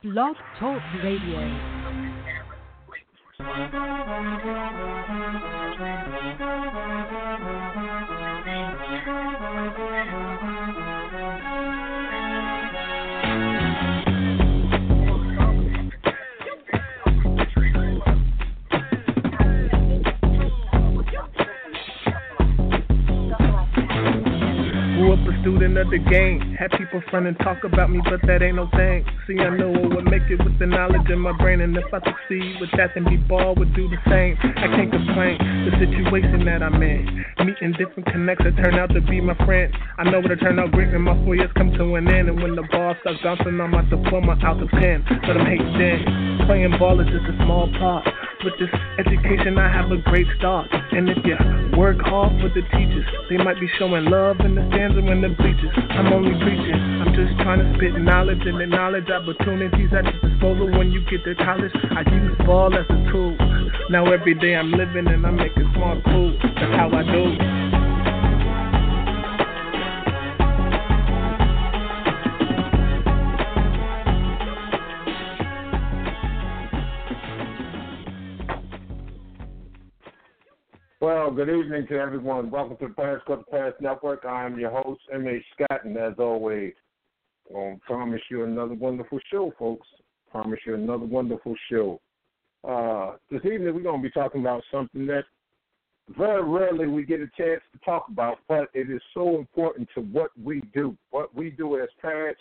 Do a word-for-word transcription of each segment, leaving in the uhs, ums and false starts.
Blog Talk Radio. Grew up a student of the game. Had people front and talk about me, but that ain't no thing. See, I know I would make it with the knowledge in my brain, and if I succeed with that, then B-Ball would do the same. I can't complain, the situation that I'm in. Meeting different connects that turn out to be my friends. I know it'll turn out great when my four years come to an end, and when the ball starts bouncing on my diploma out the pen. But I'm hating then. Playing ball is just a small part. With this education, I have a great start. And if you work hard for the teachers, they might be showing love in the stands or in the bleachers. I'm only preaching. I'm just trying to spit knowledge, and the knowledge opportunities at your disposal when you get to college. I use ball as a tool. Now every day I'm living and I'm making smart food. That's how I do. Well, good evening to everyone. Welcome to the Parents Club Parents Network. I am your host, M A. Scott, and as always, I promise you another wonderful show, folks. Promise you another wonderful show. Uh, this evening, we're going to be talking about something that very rarely we get a chance to talk about, but it is so important to what we do, what we do as parents,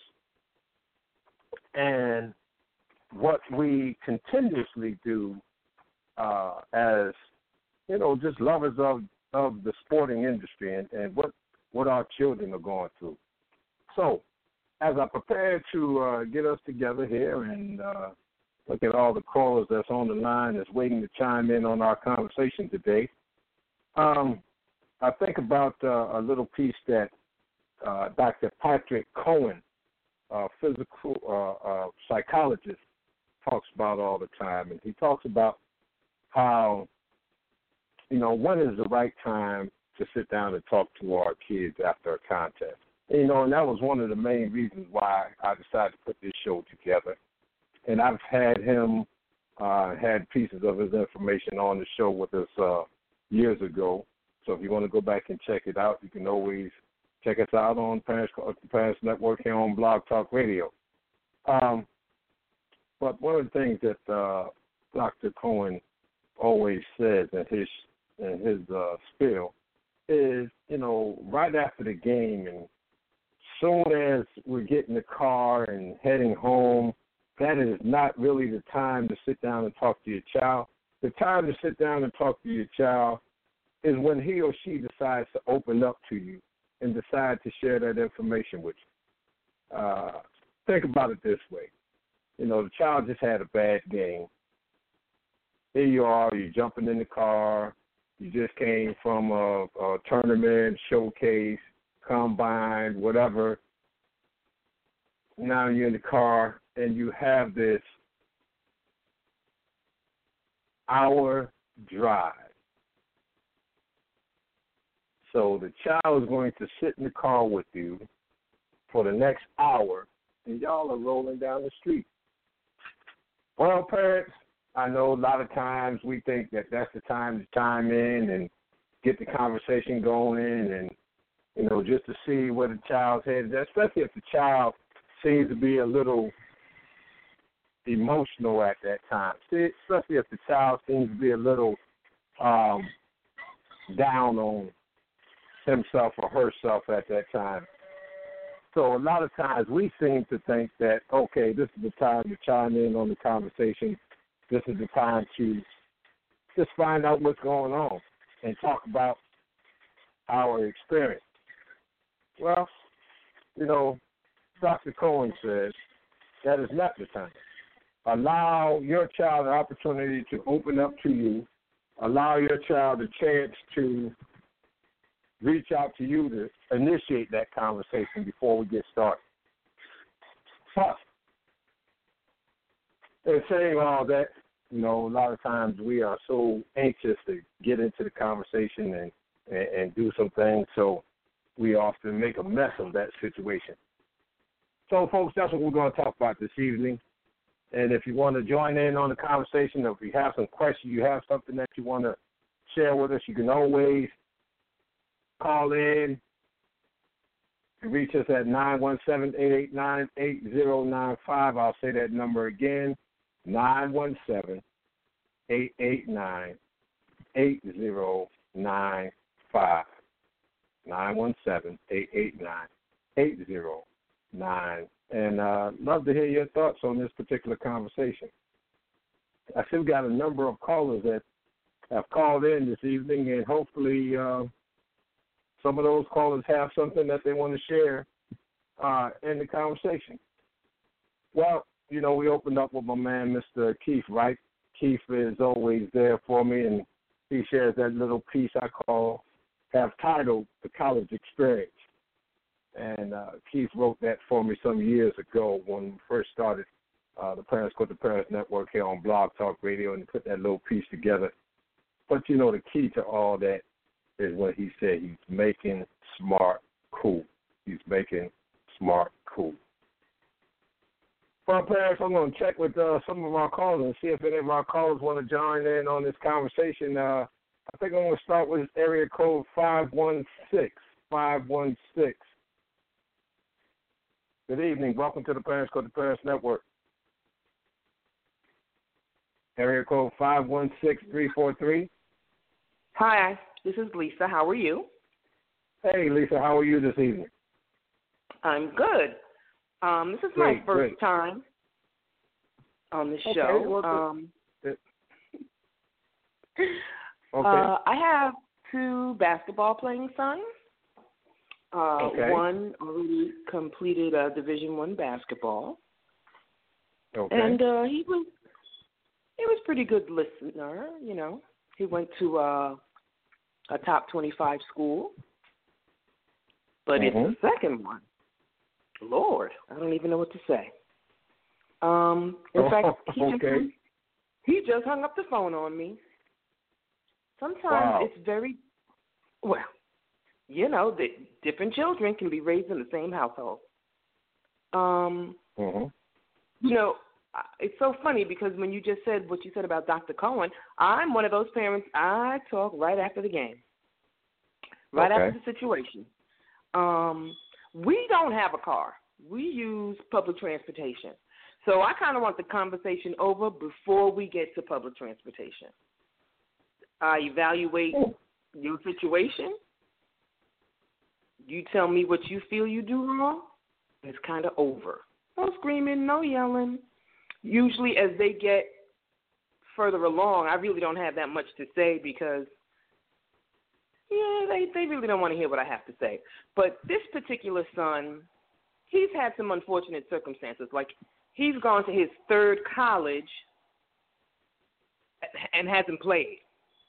and what we continuously do uh, as you know, just lovers of, of the sporting industry and, and what, what our children are going through. So, as I prepare to uh, get us together here and uh, look at all the callers that's on the line that's waiting to chime in on our conversation today, um, I think about uh, a little piece that uh, Doctor Patrick Cohen, a physical uh, uh, psychologist, talks about all the time. And he talks about how you know, when is the right time to sit down and talk to our kids after a contest? You know, and that was one of the main reasons why I decided to put this show together. And I've had him, uh, had pieces of his information on the show with us uh, years ago. So if you want to go back and check it out, you can always check us out on Parents, Parents Network here on Blog Talk Radio. Um, but one of the things that uh, Doctor Cohen always says in his in his uh, spiel is, you know, right after the game and soon as we get in the car and heading home, that is not really the time to sit down and talk to your child. The time to sit down and talk to your child is when he or she decides to open up to you and decide to share that information with you. Uh, think about it this way. You know, the child just had a bad game. Here you are, you're jumping in the car. You just came from a, a tournament, showcase, combine, whatever. Now you're in the car, and you have this hour drive. So the child is going to sit in the car with you for the next hour, and y'all are rolling down the street. Well, parents, I know a lot of times we think that that's the time to chime in and get the conversation going and, you know, just to see where the child's head is, especially if the child seems to be a little emotional at that time, see, especially if the child seems to be a little um, down on himself or herself at that time. So a lot of times we seem to think that, okay, this is the time to chime in on the conversation. This is the time to just find out what's going on and talk about our experience. Well, you know, Doctor Cohen says that is not the time. Allow your child an opportunity to open up to you. Allow your child a chance to reach out to you to initiate that conversation before we get started. But in saying all that, you know, a lot of times we are so anxious to get into the conversation and, and, and do some things, so we often make a mess of that situation. So, folks, that's what we're going to talk about this evening. and if you want to join in on the conversation, or if you have some questions, you have something that you want to share with us, you can always call in. You reach us at nine one seven, eight eight nine, eight zero nine five. I'll say that number again, nine one seven, eight eight nine, eight zero nine five. nine one seven, eight eight nine, eight zero nine. And uh, love to hear your thoughts on this particular conversation. I still got a number of callers that have called in this evening, and hopefully uh, some of those callers have something that they want to share uh, in the conversation. Well, you know, we opened up with my man, Mister Keith, right? Keith is always there for me, and he shares that little piece I call, have titled, The College Experience. And uh, Keith wrote that for me some years ago when we first started uh, the Parents Court to Parents Network here on Blog Talk Radio, and put that little piece together. But, you know, the key to all that is what he said. He's making smart cool. He's making smart cool. Well, parents, I'm going to check with uh, some of our callers and see if any of our callers want to join in on this conversation. Uh, I think I'm going to start with area code five one six. five one six. Good evening. Welcome to the Parents Court to Parents Network. Area code five one six, three four three. Hi, this is Lisa. How are you? Hey, Lisa. How are you this evening? I'm good. Um, this is great, my first great. time on the okay, show. Well, um, it, okay. Uh, I have two basketball-playing sons. Uh, okay. One already completed uh, Division One basketball, okay. and uh, he was he was pretty good listener. You know, he went to uh, a top twenty-five school, but mm-hmm. it's the second one. Lord, I don't even know what to say. Um, in oh, fact, he okay. just hung, he just hung up the phone on me. Sometimes wow. it's very well. You know, the different children can be raised in the same household. Um, mm-hmm. You know, it's so funny because when you just said what you said about Doctor Cohen, I'm one of those parents, I talk right after the game, right okay. after the situation. Um, we don't have a car. We use public transportation. So I kind of want the conversation over before we get to public transportation. I evaluate oh. your situation. You tell me what you feel you do wrong, and it's kind of over. No screaming, no yelling. Usually as they get further along, I really don't have that much to say because, yeah, they, they really don't want to hear what I have to say. But this particular son, he's had some unfortunate circumstances. Like, he's gone to his third college and hasn't played.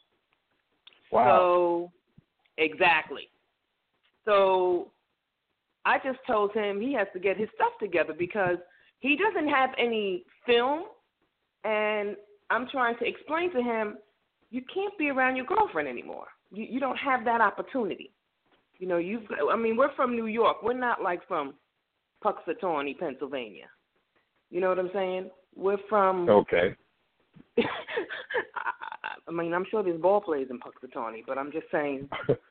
Wow. So, exactly. So I just told him he has to get his stuff together because he doesn't have any film, and I'm trying to explain to him you can't be around your girlfriend anymore. You, you don't have that opportunity. You know, you've. I mean, we're from New York. We're not like from Puxatawney, Pennsylvania. You know what I'm saying? We're from. Okay. I, I mean, I'm sure there's ball players in Puxatawney, but I'm just saying.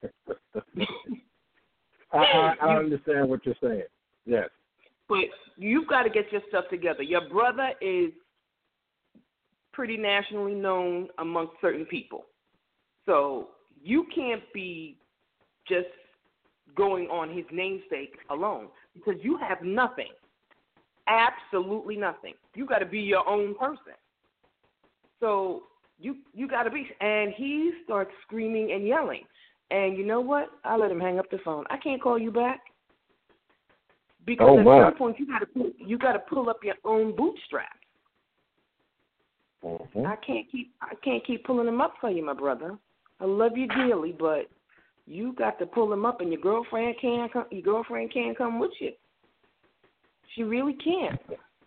I, I, I understand what you're saying. Yes. But you've got to get your stuff together. Your brother is pretty nationally known amongst certain people. So you can't be just going on his namesake alone because you have nothing. Absolutely nothing. You got to be your own person. So you you got to be. And he starts screaming and yelling. And you know what? I let him hang up the phone. I can't call you back because oh, at wow. some point you got to you got to pull up your own bootstraps. Mm-hmm. I can't keep I can't keep pulling them up for you, my brother. I love you dearly, but you got to pull them up, and your girlfriend can't come. Your girlfriend can't come with you. She really can't.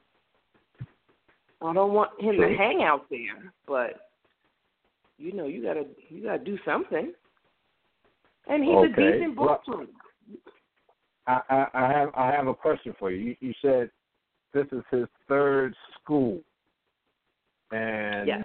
I don't want him True. to hang out there, but you know you gotta you gotta do something. And he's okay. a decent ball player. Well, I, I, I have I have a question for you. you. You said this is his third school. And yes.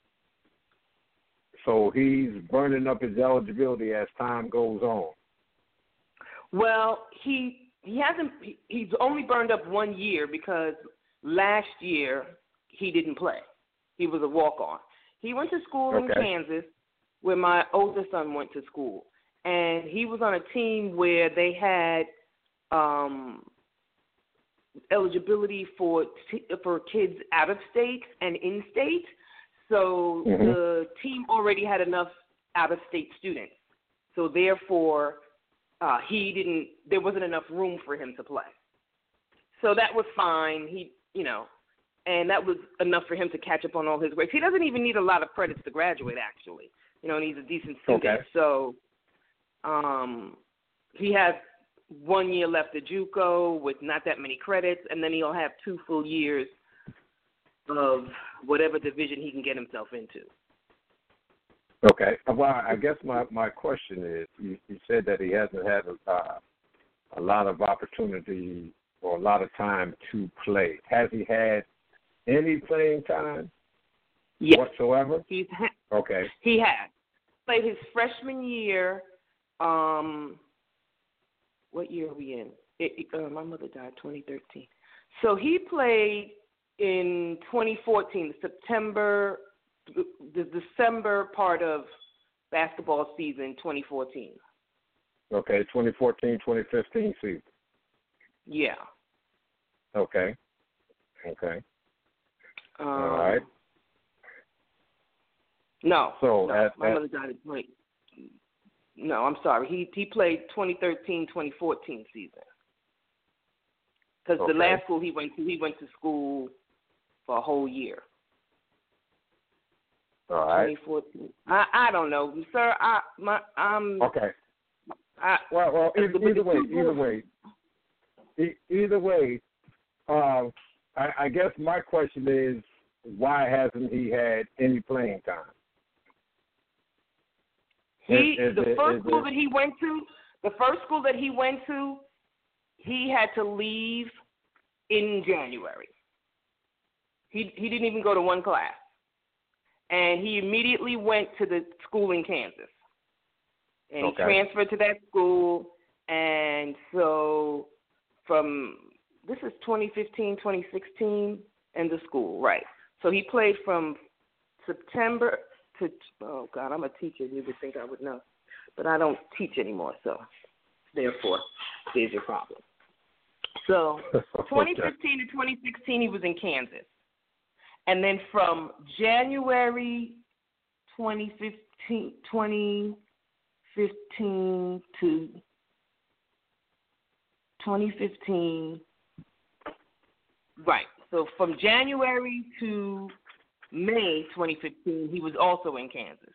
so he's burning up his eligibility as time goes on. Well, he he hasn't. He, he's only burned up one year because last year he didn't play. He was a walk-on. He went to school Okay. in Kansas, where my older son went to school, and he was on a team where they had um, eligibility for t- for kids out of state and in state. So mm-hmm. the team already had enough out of state students. So therefore, uh, he didn't. There wasn't enough room for him to play. So that was fine. He, you know, and that was enough for him to catch up on all his grades. He doesn't even need a lot of credits to graduate, actually. You know, and he's a decent student. Okay. So um, he has one year left at JUCO with not that many credits, and then he'll have two full years of whatever division he can get himself into. Okay. Well, I guess my, my question is, you, you said that he hasn't had a, uh, a lot of opportunity or a lot of time to play. Has he had any playing time yes. whatsoever? He's ha- okay. He has. Played his freshman year. Um, what year are we in? It, uh, my mother died twenty thirteen. So he played in twenty fourteen, September, the December part of basketball season, twenty fourteen. Okay, twenty fourteen, twenty fifteen season. Yeah. Okay. Okay. Um, All right. No. So no, at, my at, mother died at twenty. No, I'm sorry. He he played twenty thirteen, twenty fourteen season. Because okay. the last school he went to, he went to school for a whole year. All right. twenty fourteen. I I don't know, sir. I my I'm. Okay. I, well, well, either, the, either way, the either way, e- either way. Um, I, I guess my question is, why hasn't he had any playing time? He is, is the it, first school it, that he went to, the first school that he went to, he had to leave in January. He he didn't even go to one class, and he immediately went to the school in Kansas, and okay. he transferred to that school. And so from this is twenty fifteen, twenty sixteen, and the school, right? So he played from September to, oh, God, I'm a teacher. You would think I would know. But I don't teach anymore, so therefore, there's your problem. So twenty fifteen to twenty sixteen, he was in Kansas. And then from January twenty fifteen, twenty fifteen to twenty fifteen, right. So from January to May twenty fifteen, he was also in Kansas.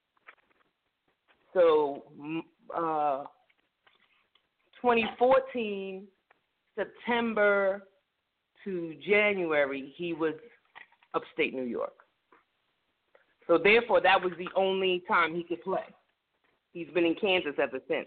So uh, twenty fourteen, September to January, he was upstate New York. So therefore, that was the only time he could play. He's been in Kansas ever since.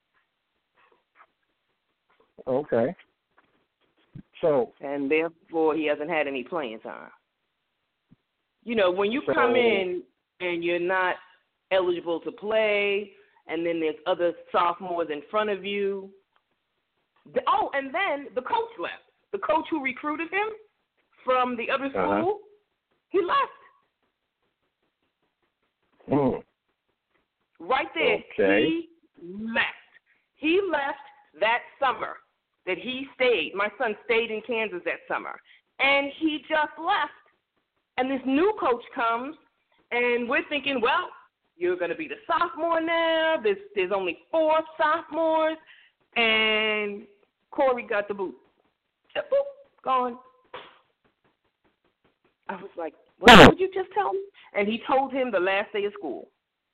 Okay. So, and therefore, he hasn't had any playing time. You know, when you so, come in and you're not eligible to play, and then there's other sophomores in front of you. The, oh, and then the coach left. The coach who recruited him from the other school, uh-huh. he left. Hmm. Right there, okay. he left. He left that summer that he stayed. My son stayed in Kansas that summer, and he just left. And this new coach comes, and we're thinking, well, you're going to be the sophomore now. There's, there's only four sophomores, and Corey got the boot. Boop, gone. I was like, what did you just tell me? And he told him the last day of school.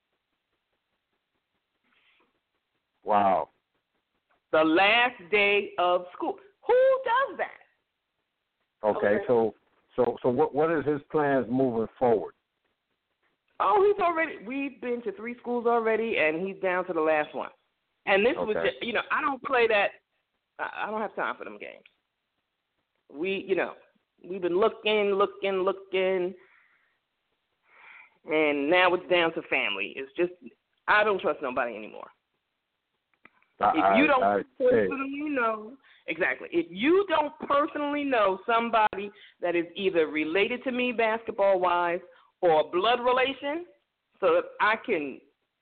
Wow. The last day of school. Who does that? Okay, okay. so so so what what is his plans moving forward? Oh, he's already. We've been to three schools already, and he's down to the last one. And this okay. was, just, you know, I don't play that. I don't have time for them games. We, you know, we've been looking, looking, looking, And now it's down to family. It's just, I don't trust nobody anymore. I, if you don't I, I, personally hey. know, exactly, if you don't personally know somebody that is either related to me basketball-wise or a blood relation, so that I can,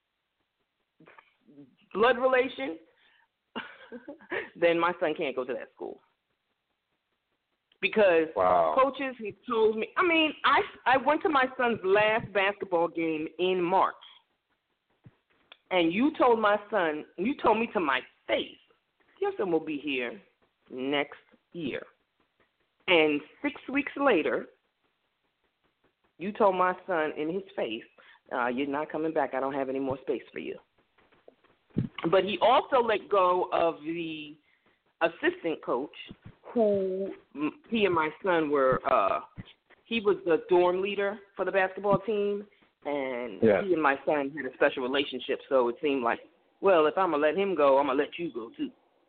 blood relation, then my son can't go to that school. Because wow. coaches have told me, I mean, I, I went to my son's last basketball game in March, and you told my son, you told me to my face, your son will be here next year. And six weeks later, you told my son in his face, uh, you're not coming back, I don't have any more space for you. But he also let go of the assistant coach who he and my son were, uh, he was the dorm leader for the basketball team, and yeah. he and my son had a special relationship, so it seemed like, well, if I'm going to let him go, I'm going to let you go too.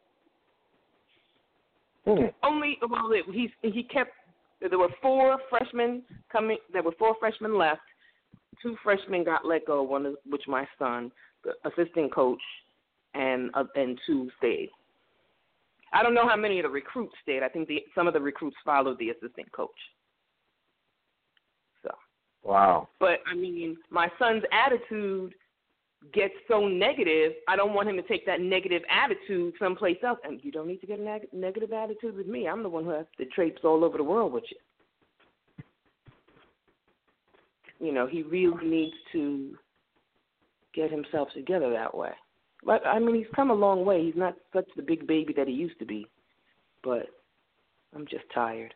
Hmm. Only, well, he, he kept, there were four freshmen coming, there were four freshmen left. Two freshmen got let go, one of which my son, the assistant coach, and uh, and two stayed. I don't know how many of the recruits stayed. I think the, some of the recruits followed the assistant coach. So. Wow. But, I mean, my son's attitude gets so negative, I don't want him to take that negative attitude someplace else. And you don't need to get a neg- negative attitude with me. I'm the one who has to traipse all over the world with you. You know, he really needs to get himself together that way. But, I mean, he's come a long way. He's not such the big baby that he used to be. But I'm just tired.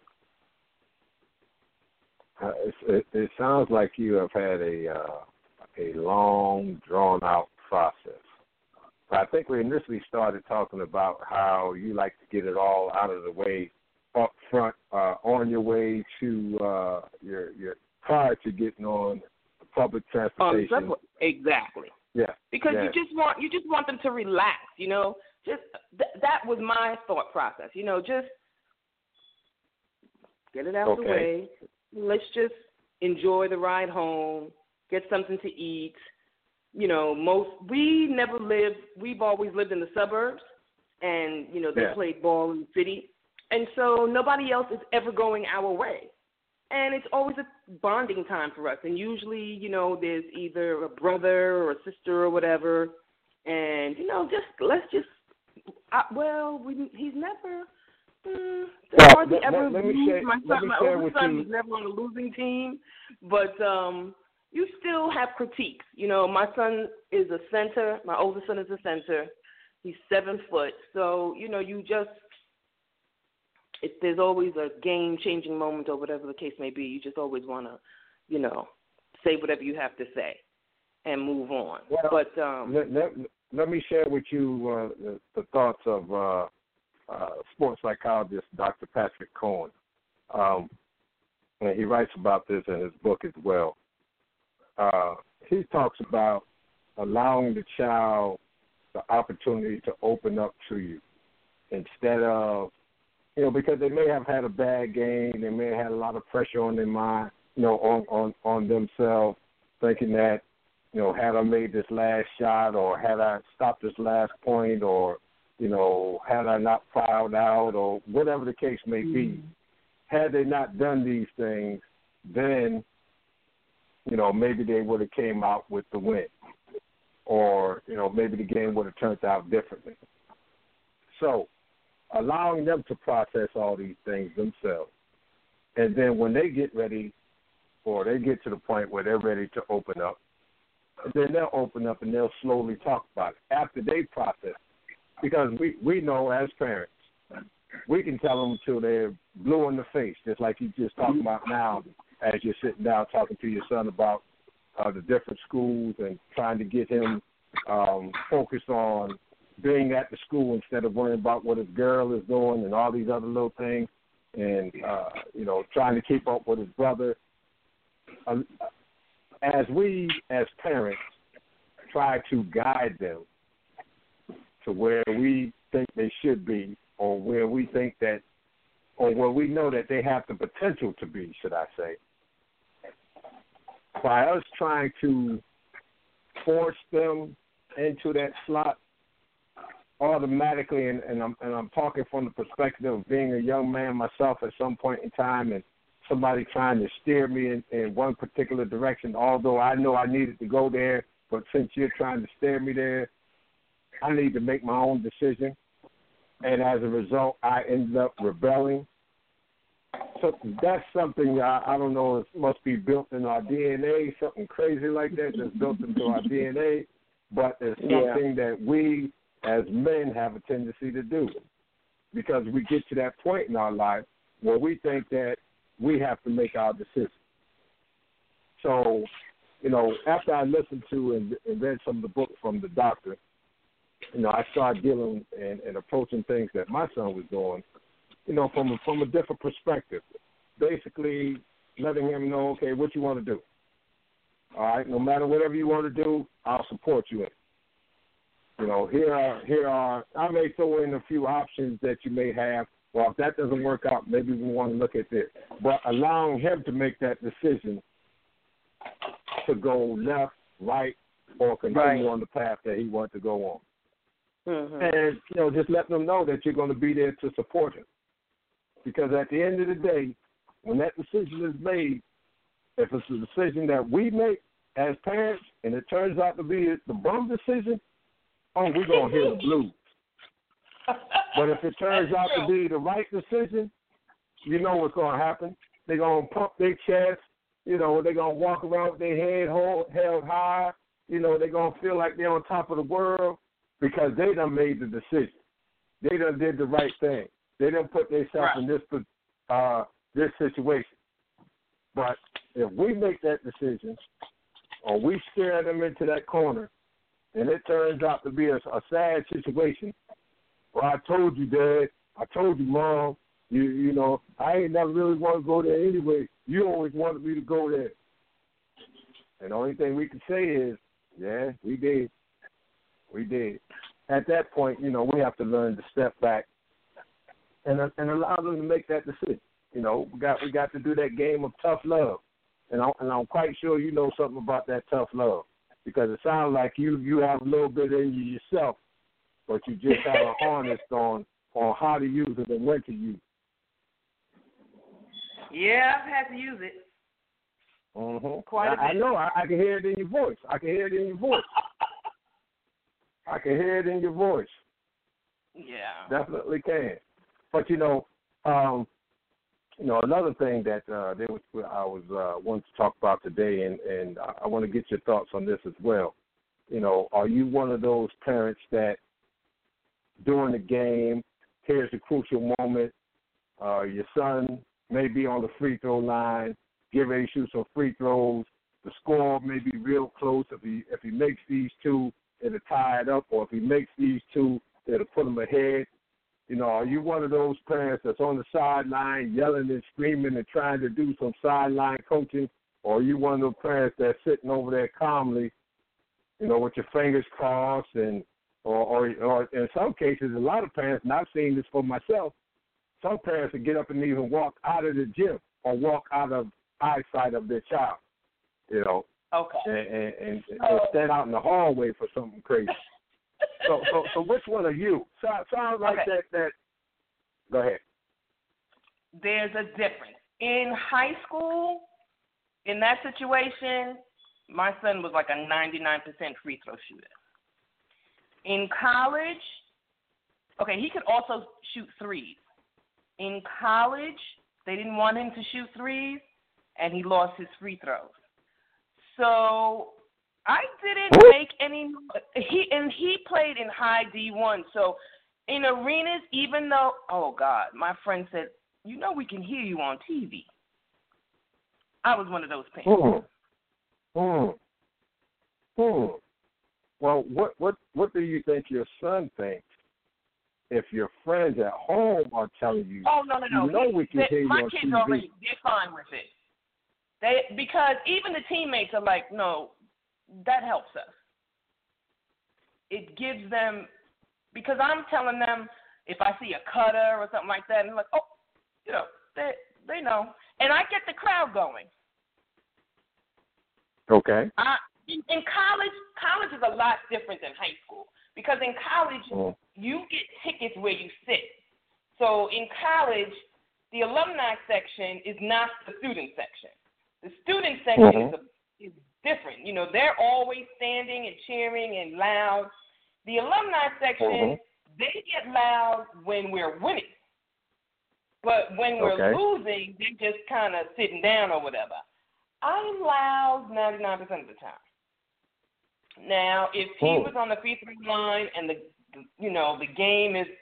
Uh, it, it sounds like you have had a uh, a long, drawn-out process. I think we initially started talking about how you like to get it all out of the way up front, uh, on your way to uh, your your prior to getting on public transportation. Um, exactly. Yeah. Because yeah. you just want you just want them to relax, you know. Just th- that was my thought process, you know. Just get it out of okay. the way. Let's just enjoy the ride home. Get something to eat. You know, most we never lived. We've always lived in the suburbs, and you know they yeah. played ball in the city, and so nobody else is ever going our way. And it's always a bonding time for us. And usually, you know, there's either a brother or a sister or whatever. And, you know, just let's just, uh, well, we, he's never, mm, well, hardly let, ever let, let me share, my let son, me my share older with son you. was never on a losing team. But um, you still have critiques. You know, my son is a center. My older son is a center. He's seven foot. So, you know, you just, if there's always a game-changing moment or whatever the case may be, you just always want to, you know, say whatever you have to say and move on. Well, but um, let, let, let me share with you uh, the, the thoughts of uh, uh, sports psychologist Doctor Patrick Cohen. Um, and he writes about this in his book as well. Uh, he talks about allowing the child the opportunity to open up to you instead of, you know, because they may have had a bad game, they may have had a lot of pressure on their mind, you know, on, on, on themselves, thinking that, you know, had I made this last shot or had I stopped this last point or, you know, had I not fouled out or whatever the case may be, had they not done these things, then, you know, maybe they would have came out with the win or, you know, maybe the game would have turned out differently. So, allowing them to process all these things themselves. And then when they get ready or they get to the point where they're ready to open up, then they'll open up and they'll slowly talk about it after they process. Because we, we know as parents, we can tell them until they're blue in the face, just like you just talking about now as you're sitting down talking to your son about uh, the different schools and trying to get him um, focused on being at the school instead of worrying about what his girl is doing and all these other little things and, uh, you know, trying to keep up with his brother. Uh, as we, as parents, try to guide them to where we think they should be or where we think that, or where we know that they have the potential to be, should I say, by us trying to force them into that slot automatically, and, and I'm and I'm talking from the perspective of being a young man myself at some point in time, and somebody trying to steer me in, in one particular direction, although I know I needed to go there, but since you're trying to steer me there, I need to make my own decision. And as a result, I ended up rebelling. So that's something I, I don't know, it must be built in our D N A, something crazy like that that's built into our D N A, but it's something yeah. that we as men have a tendency to do, because we get to that point in our life where we think that we have to make our decision. So, you know, after I listened to and, and read some of the books from the doctor, you know, I started dealing and, and approaching things that my son was doing, you know, from a, from a different perspective. Basically letting him know, okay, what you want to do. All right, no matter whatever you want to do, I'll support you in it. You know, here are, here are, I may throw in a few options that you may have. Well, if that doesn't work out, maybe we want to look at this. But allowing him to make that decision to go left, right, or continue right. on the path that he wants to go on. Mm-hmm. And, you know, just let them know that you're going to be there to support him. Because at the end of the day, when that decision is made, if it's a decision that we make as parents and it turns out to be the bum decision, oh, we're going to hear the blues. But if it turns out to be the right decision, you know what's going to happen. They're going to pump their chest. You know, they're going to walk around with their head hold, held high. You know, they're going to feel like they're on top of the world because they done made the decision. They done did the right thing. They done put themselves right. in this uh, this situation. But if we make that decision or we steer them into that corner and it turns out to be a, a sad situation, well, I told you, Dad, I told you, Mom, you you know, I ain't never really want to go there anyway. You always wanted me to go there. And the only thing we can say is, yeah, we did. We did. At that point, you know, we have to learn to step back and and allow them to make that decision. You know, we got we got to do that game of tough love. And, I, and I'm quite sure you know something about that tough love, because it sounds like you, you have a little bit in you yourself, but you just have a harness on, on how to use it and when to use it. Yeah, I've had to use it. Mm-hmm. Quite a bit. I, I know. I, I can hear it in your voice. I can hear it in your voice. I can hear it in your voice. Yeah. Definitely can. But, you know, um, you know, another thing that uh, they was, I was uh, wanting to talk about today, and, and I, I want to get your thoughts on this as well. You know, are you one of those parents that during the game, here's the crucial moment, uh, your son may be on the free throw line, get ready to shoot some free throws, the score may be real close. If he if he makes these two, it'll tie it up, or if he makes these two, it'll put him ahead. You know, are you one of those parents that's on the sideline yelling and screaming and trying to do some sideline coaching, or are you one of those parents that's sitting over there calmly, you know, with your fingers crossed, and or, or, or in some cases, a lot of parents, and I've seen this for myself, some parents will get up and even walk out of the gym or walk out of eyesight of their child, you know, okay, and, and, and, and stand out in the hallway for something crazy. So, so, so which one are you? So, sounds like okay. that, that. Go ahead. There's a difference. In high school, in that situation, my son was like a ninety-nine percent free throw shooter. In college, okay, he could also shoot threes. In college, they didn't want him to shoot threes, and he lost his free throws. So I didn't make any. He and he played in high D one. So in arenas, even though, oh God, my friend said, you know, we can hear you on T V. I was one of those parents. Hmm. Hmm. Hmm. Well, what what what do you think your son thinks if your friends at home are telling you? Oh no no no. You know we can they, hear you my on kids T V. already, they're fine with it. They because even the teammates are like, no, that helps us. It gives them, because I'm telling them if I see a cutter or something like that, and they're like, oh, you know, they they know, and I get the crowd going. Okay. Uh, in, in college, college is a lot different than high school because in college mm. you get tickets where you sit. So in college, the alumni section is not the student section. The student section mm-hmm. is, a, is different. You know, they're always standing and cheering and loud. The alumni section, mm-hmm. they get loud when we're winning. But when we're okay. losing, they're just kind of sitting down or whatever. I'm loud ninety-nine percent of the time. Now, if he oh. was on the free throw line and the, you know, the game is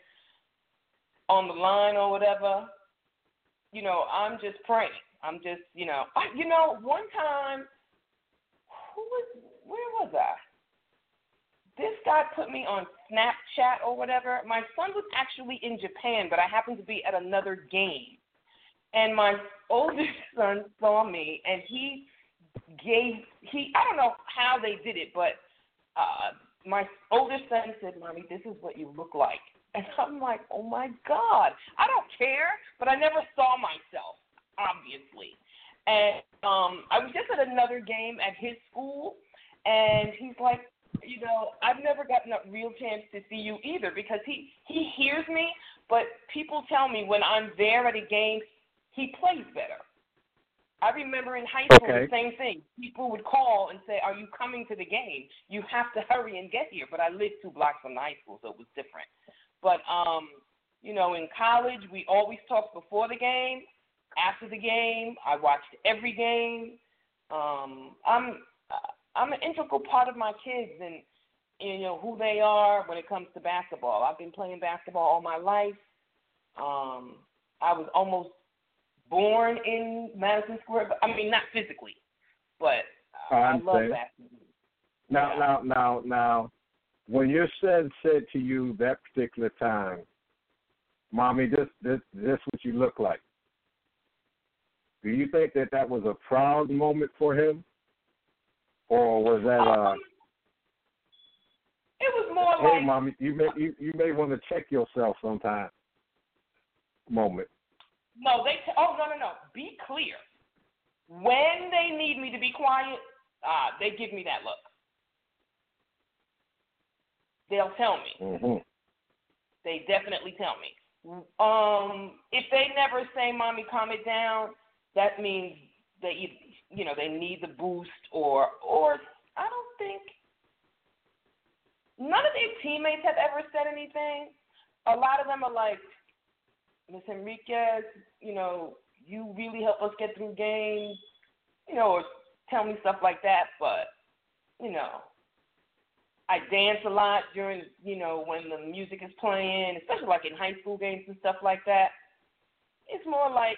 on the line or whatever, you know, I'm just praying. I'm just, you know, I, you know, one time, who was, where was I? This guy put me on Snapchat or whatever. My son was actually in Japan, but I happened to be at another game. And my oldest son saw me, and he gave, he, I don't know how they did it, but uh, my oldest son said, Mommy, this is what you look like. And I'm like, oh, my God. I don't care, but I never saw myself, obviously. And um, I was just at another game at his school, and he's like, you know, I've never gotten a real chance to see you either because he, he hears me, but people tell me when I'm there at a game, he plays better. I remember in high school okay. the same thing. People would call and say, are you coming to the game? You have to hurry and get here. But I lived two blocks from the high school, so it was different. But, um, you know, in college, we always talked before the game, after the game. I watched every game. Um, I'm I'm an integral part of my kids and, you know, who they are when it comes to basketball. I've been playing basketball all my life. Um, I was almost born in Madison Square. I mean, not physically, but uh, I love basketball. Now, yeah. now, now, now, when your son said to you that particular time, Mommy, this, this, this what you look like, do you think that that was a proud moment for him? Or was that uh? Um, it was more hey, like, hey, Mommy, you may you, you may want to check yourself sometime. Moment. No, they. T- oh no no no. Be clear. When they need me to be quiet, uh, they give me that look. They'll tell me. Mm-hmm. They definitely tell me. Um, if they never say, "Mommy, calm it down," that means they either, you know, they need the boost, or, or I don't think none of their teammates have ever said anything. A lot of them are like, Miss Enriquez, you know, you really help us get through games, you know, or tell me stuff like that. But, you know, I dance a lot during, you know, when the music is playing, especially like in high school games and stuff like that. It's more like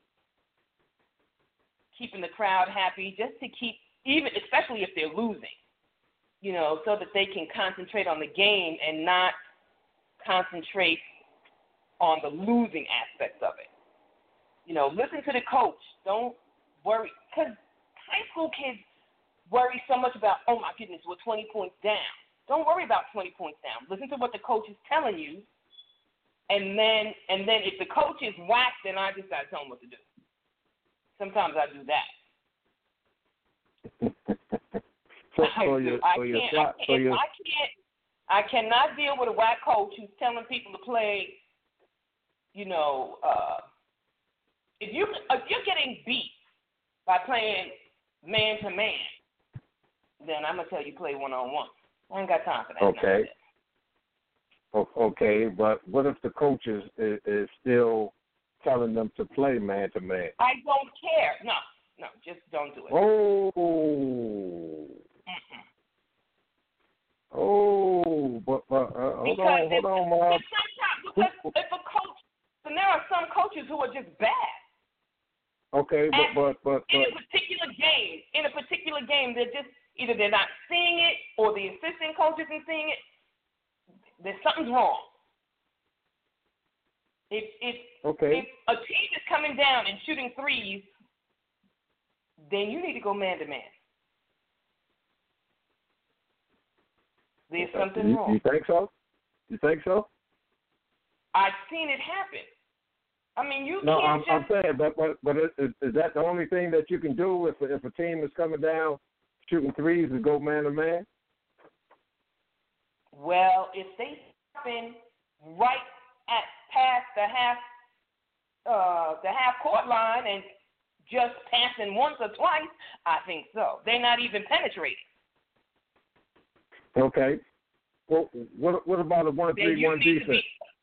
keeping the crowd happy, just to keep, even especially if they're losing, you know, so that they can concentrate on the game and not concentrate on the losing aspects of it. You know, listen to the coach. Don't worry, because high school kids worry so much about, oh my goodness, we're twenty points down. Don't worry about twenty points down. Listen to what the coach is telling you, and then and then if the coach is whack, then I just got to tell them what to do. Sometimes I do that. so, so you, I so can't. you, I can't, so you, I can't. I cannot deal with a whack coach who's telling people to play. You know, uh, if you if you're getting beat by playing man to man, then I'm gonna tell you play one on one. I ain't got time for that. Okay. Okay, but what if the coach is, is, is still telling them to play man to man? I don't care. No, no, just don't do it. Oh. Mm-mm. Oh, but, but uh, hold because on, hold on, Mom. Because if a coach, and there are some coaches who are just bad. Okay, but, but, but, but. In a particular game, in a particular game, they're just, either they're not seeing it or the assistant coach isn't seeing it. There's something's wrong. If, if, okay. if a team is coming down and shooting threes, then you need to go man to man. There's something you, wrong. You think so? You think so? I've seen it happen. I mean, you no, can't I'm, just... I'm saying, but but, but is, is that the only thing that you can do if if a team is coming down shooting threes to go man to man? Well, if they stopping right at past the half uh, the half court line and just passing once or twice, I think so. They're not even penetrating. Okay. Well, what what about a one three one defense?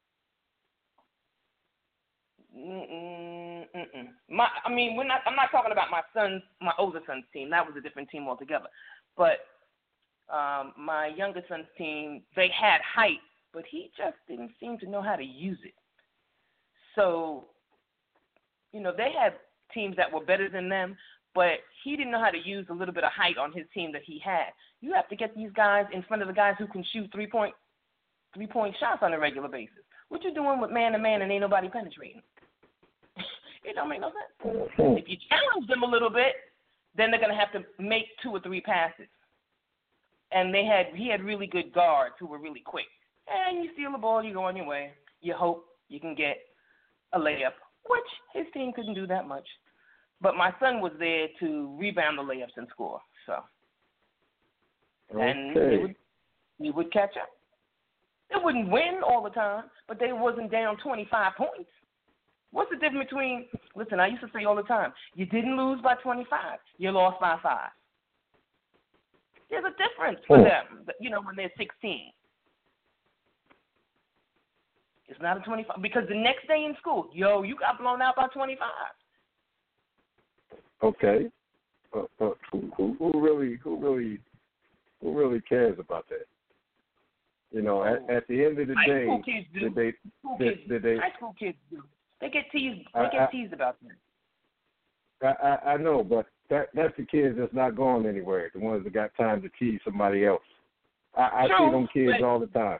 Mm-mm, mm-mm. My, I mean, we're not. I'm not talking about my son's, my older son's team. That was a different team altogether. But um, my younger son's team, they had height, but he just didn't seem to know how to use it. So, you know, they had teams that were better than them, but he didn't know how to use a little bit of height on his team that he had. You have to get these guys in front of the guys who can shoot three point three point shots on a regular basis. What you doing with man to man and ain't nobody penetrating? It don't make no sense. If you challenge them a little bit, then they're gonna have to make two or three passes. And they had he had really good guards who were really quick. And you steal the ball, you go on your way. You hope you can get a layup, which his team couldn't do that much. But my son was there to rebound the layups and score. So, okay. And he would, he would catch up. They wouldn't win all the time, but they wasn't down twenty-five points. What's the difference between, listen, I used to say all the time, you didn't lose by twenty-five, you lost by five. There's a difference for oh. them, you know, when they're sixteen. It's not a twenty-five, because the next day in school, yo, you got blown out by twenty-five. Okay. Uh, uh, who, who, who really, who really, who really cares about that? You know, at, at the end of the High day, school kids do. did they, School did, kids, did they, high school kids do. They get teased. They I, get I, teased about that. I, I, I know, but that that's the kids that's not going anywhere. The ones that got time to tease somebody else. I, I True, see them kids but... all the time.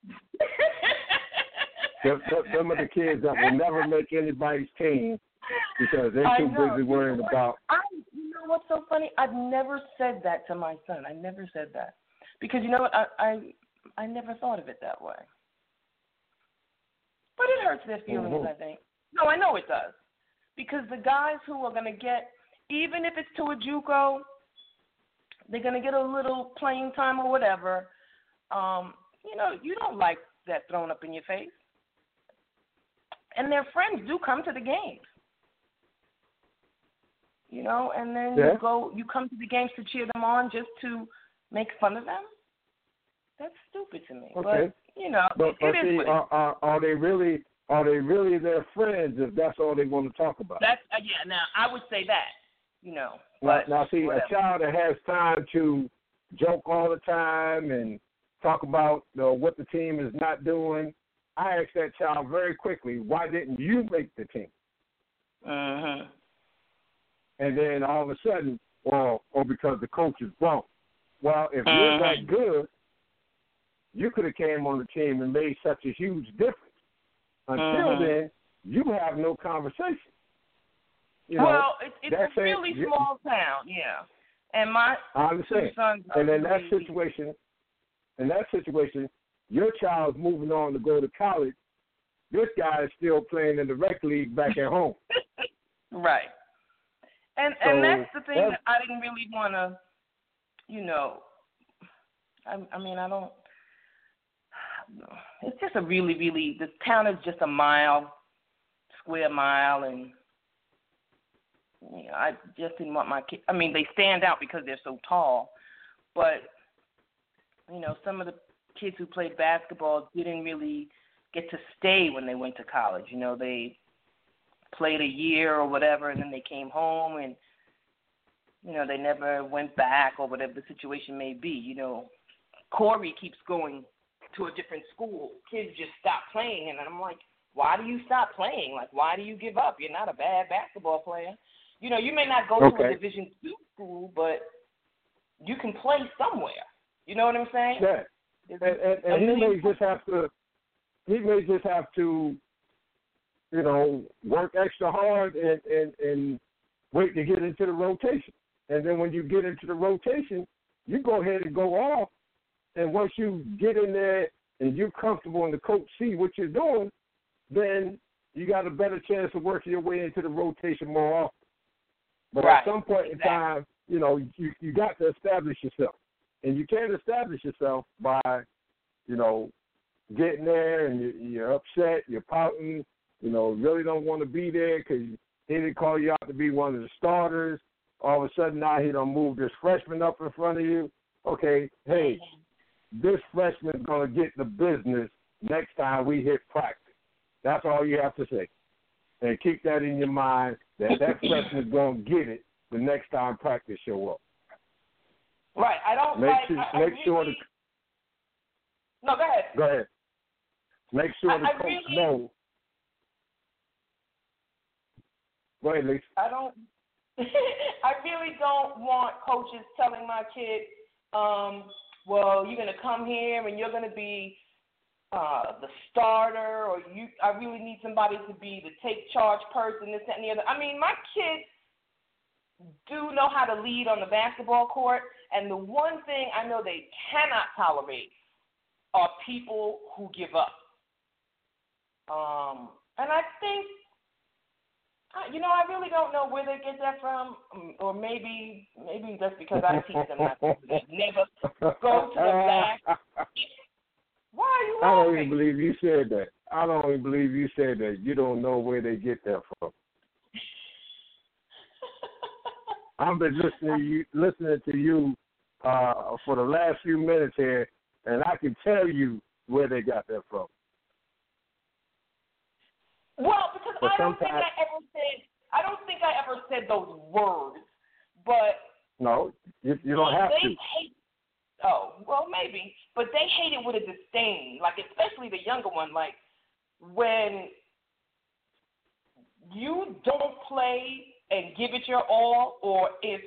them, them are the kids that will never make anybody's team because they're too busy worrying about. I, you know what's so funny? I've never said that to my son. I never said that because you know what? I I, I never thought of it that way. But it hurts their feelings, mm-hmm. I think. No, I know it does. Because the guys who are going to get, even if it's to a JUCO, they're going to get a little playing time or whatever. Um, you know, you don't like that thrown up in your face. And their friends do come to the games. You know, and then yeah. you go, you come to the games to cheer them on just to make fun of them. That's stupid to me. Okay. But, you know, but, it, but it see, is what are, are, are they really are they really their friends if that's all they want to talk about? That's uh, yeah. Now I would say that, you know. Now, but now see, whatever. A child that has time to joke all the time and talk about uh, what the team is not doing, I ask that child very quickly, why didn't you make the team? Uh-huh. And then all of a sudden, well, or because the coach is wrong. Well, if uh-huh. you're that good, you could have came on the team and made such a huge difference. Until uh-huh. then, you have no conversation. You well, know, it, it's a really you, small town, yeah. And my I understand. sons and in that really... situation, in that situation, your child's moving on to go to college. This guy is still playing in the rec league back at home. Right. And so and that's the thing that's, that I didn't really want to, you know. I, I mean, I don't. It's just a really, really. This town is just a mile, square mile, and you know, I just didn't want my kids. I mean, they stand out because they're so tall, but you know, some of the kids who played basketball didn't really get to stay when they went to college. You know, they played a year or whatever, and then they came home, and you know, they never went back or whatever the situation may be. You know, Corey keeps going to a different school. Kids just stop playing, and I'm like, why do you stop playing? Like, why do you give up? You're not a bad basketball player. You know, you may not go okay. to a Division two school, but you can play somewhere. You know what I'm saying? Yeah. And, and, and he may just have to. He may just have to, you know, work extra hard and, and, and wait to get into the rotation. And then when you get into the rotation, you go ahead and go off. And once you get in there and you're comfortable and the coach see what you're doing, then you got a better chance of working your way into the rotation more often. But right. at some point exactly. in time, you know, you, you got to establish yourself. And you can't establish yourself by, you know, getting there and you, you're upset, you're pouting, you know, really don't want to be there because he didn't call you out to be one of the starters. All of a sudden now he done moved this freshman up in front of you. Okay, hey, this freshman's going to get the business next time we hit practice. That's all you have to say. And keep that in your mind that that freshman's going to get it the next time practice show up. Right. I don't make like. Sure, I, make I sure really, the. No, go ahead. Go ahead. Make sure I, the I coach really, knows. Go ahead, Lisa. I don't. I really don't want coaches telling my kid, um, well, you're going to come here and you're going to be uh, the starter, or you. I really need somebody to be the take charge person, this, that, and the other. I mean, my kids do know how to lead on the basketball court, and the one thing I know they cannot tolerate are people who give up. Um, and I think, you know, I really don't know where they get that from, or maybe maybe that's because I teach them not to never go to the back. Why are you laughing? I don't even believe you said that. I don't even believe you said that. You don't know where they get that from. I've been listening to you, listening to you uh, for the last few minutes here, and I can tell you where they got that from. Well, because but I don't think I ever said I don't think I ever said those words, but no, you, you don't they, have they to. Hate, oh, well, maybe, but they hate it with a disdain. Like especially the younger one, like when you don't play and give it your all, or if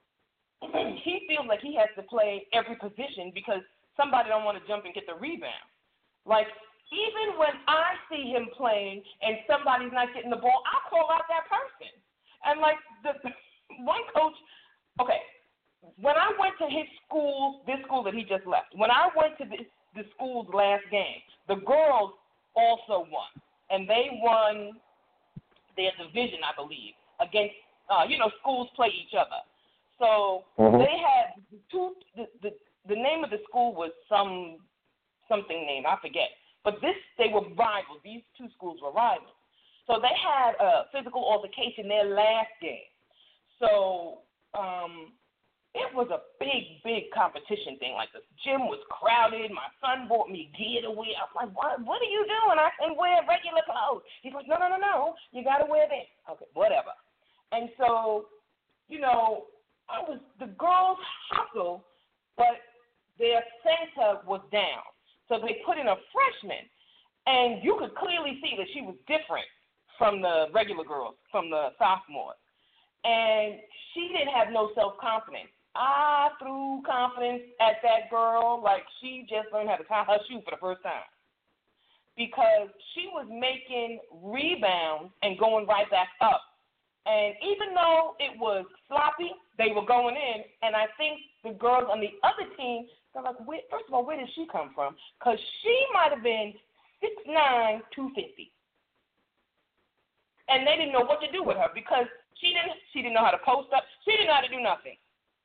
he feels like he has to play every position because somebody don't want to jump and get the rebound. Like, even when I see him playing and somebody's not getting the ball, I call out that person. And, like, the one coach, okay, when I went to his school, this school that he just left, when I went to this, the school's last game, the girls also won. And they won their division, I believe, against, uh, you know, schools play each other. So mm-hmm. they had two, the, the, the name of the school was some, something name, I forget. But this, they were rivals. These two schools were rivals. So they had a physical altercation their last game. So um, it was a big, big competition thing. Like the gym was crowded. My son bought me gear to wear. I was like, what, what are you doing? I can wear regular clothes. He's like, no, no, no, no. You got to wear this. Okay, whatever. And so, you know, I was the girls hustle, but their center was down. So they put in a freshman, and you could clearly see that she was different from the regular girls, from the sophomores. And she didn't have no self-confidence. I threw confidence at that girl like she just learned how to tie her shoe for the first time. Because she was making rebounds and going right back up. And even though it was sloppy, they were going in. And I think the girls on the other team, they're like, where, first of all, where did she come from? Because she might have been six nine, two fifty. And they didn't know what to do with her because she didn't she didn't know how to post up. She didn't know how to do nothing.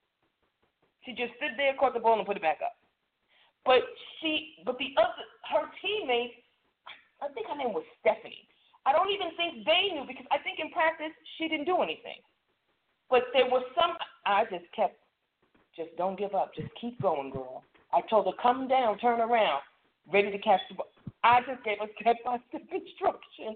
She just stood there, caught the ball, and put it back up. But she, but the other, her teammates, I think her name was Stephanie. I don't even think they knew because I think in practice she didn't do anything. But there was some, I just kept, just don't give up. Just keep going, girl. I told her, come down, turn around, ready to catch the ball. I just gave her step-by-step instructions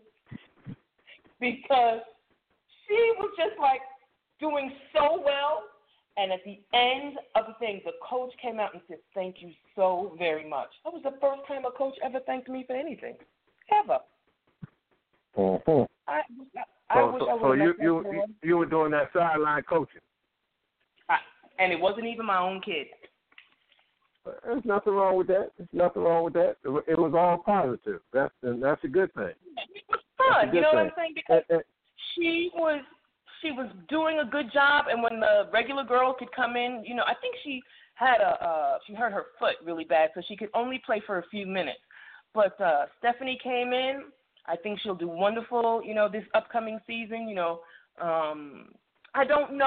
because she was just like doing so well. And at the end of the thing, the coach came out and said, thank you so very much. That was the first time a coach ever thanked me for anything, ever. Mm-hmm. I, I so wish so, I would so have you you, you you were doing that sideline coaching, I, and it wasn't even my own kid. There's nothing wrong with that. There's nothing wrong with that. It was all positive. That's that's a good thing. It was fun. You know thing. what I'm saying? Because and, and, she was she was doing a good job, and when the regular girl could come in, you know, I think she had a uh, she hurt her foot really bad, so she could only play for a few minutes. But uh, Stephanie came in. I think she'll do wonderful, you know, this upcoming season. You know, um, I don't know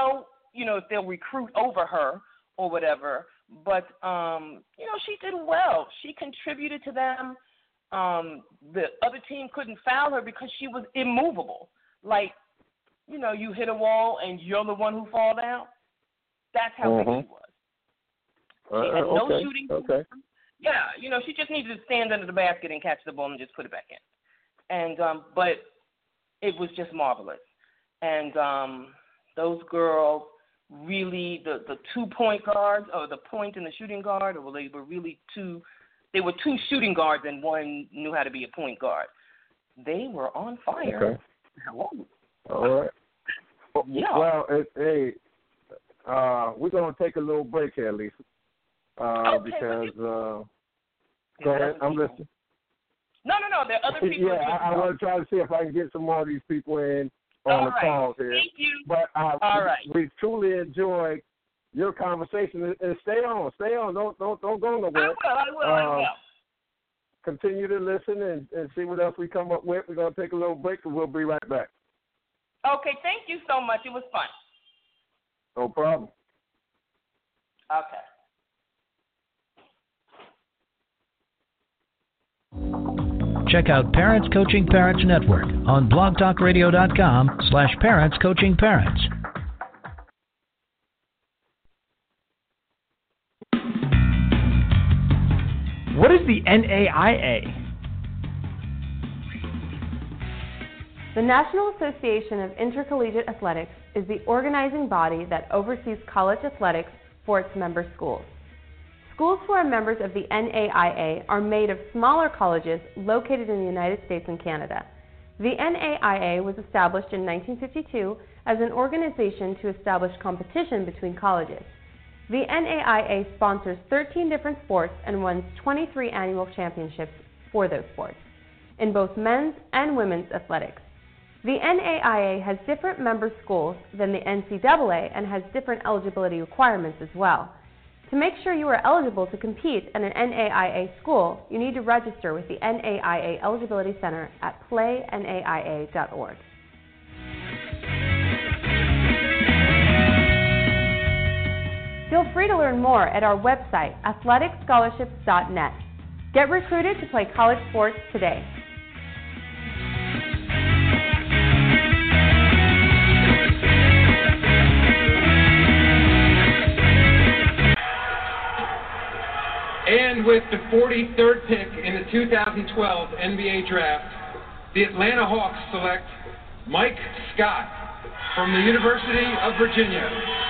you know, if they'll recruit over her or whatever. But, um, you know, she did well. She contributed to them. Um, the other team couldn't foul her because she was immovable. Like, you know, you hit a wall and you're the one who fall down. That's how mm-hmm. big she was. She had uh, no okay. shooting. Okay. Yeah, you know, she just needed to stand under the basket and catch the ball and just put it back in. And um, but it was just marvelous. And um, those girls really, the, the two point guards, or the point and the shooting guard, or they were really two. They were two shooting guards, and one knew how to be a point guard. They were on fire. Okay. Hello. All right. Yeah. Well, it, hey, uh, we're gonna take a little break here, Lisa, uh, okay, because. You... Uh, go ahead. I'm people. listening. No, no, no. There are other people. yeah, I, I want to try to see if I can get some more of these people in on All the right. calls here. Thank you. But uh, All right. we truly enjoyed your conversation, and, and stay on, stay on. Don't don't don't go nowhere. I will. I will. Uh, I will. Continue to listen and, and see what else we come up with. We're gonna take a little break, and we'll be right back. Okay. Thank you so much. It was fun. No problem. Okay. Check out Parents Coaching Parents Network on blogtalkradio.com slash parents coaching parents. What is the N A I A? The National Association of Intercollegiate Athletics is the organizing body that oversees college athletics for its member schools. Schools who are members of the N A I A are made of smaller colleges located in the United States and Canada. The N A I A was established in nineteen fifty-two as an organization to establish competition between colleges. The N A I A sponsors thirteen different sports and runs twenty-three annual championships for those sports, in both men's and women's athletics. The N A I A has different member schools than the N C double A and has different eligibility requirements as well. To make sure you are eligible to compete at an N A I A school, you need to register with the N A I A Eligibility Center at play N A I A dot org. Feel free to learn more at our website, athletic scholarships dot net. Get recruited to play college sports today. And with the forty-third pick in the two thousand twelve N B A Draft, the Atlanta Hawks select Mike Scott from the University of Virginia.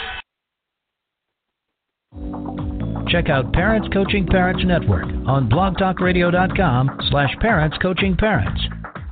Check out Parents Coaching Parents Network on blogtalkradio.com slash parents coaching parents.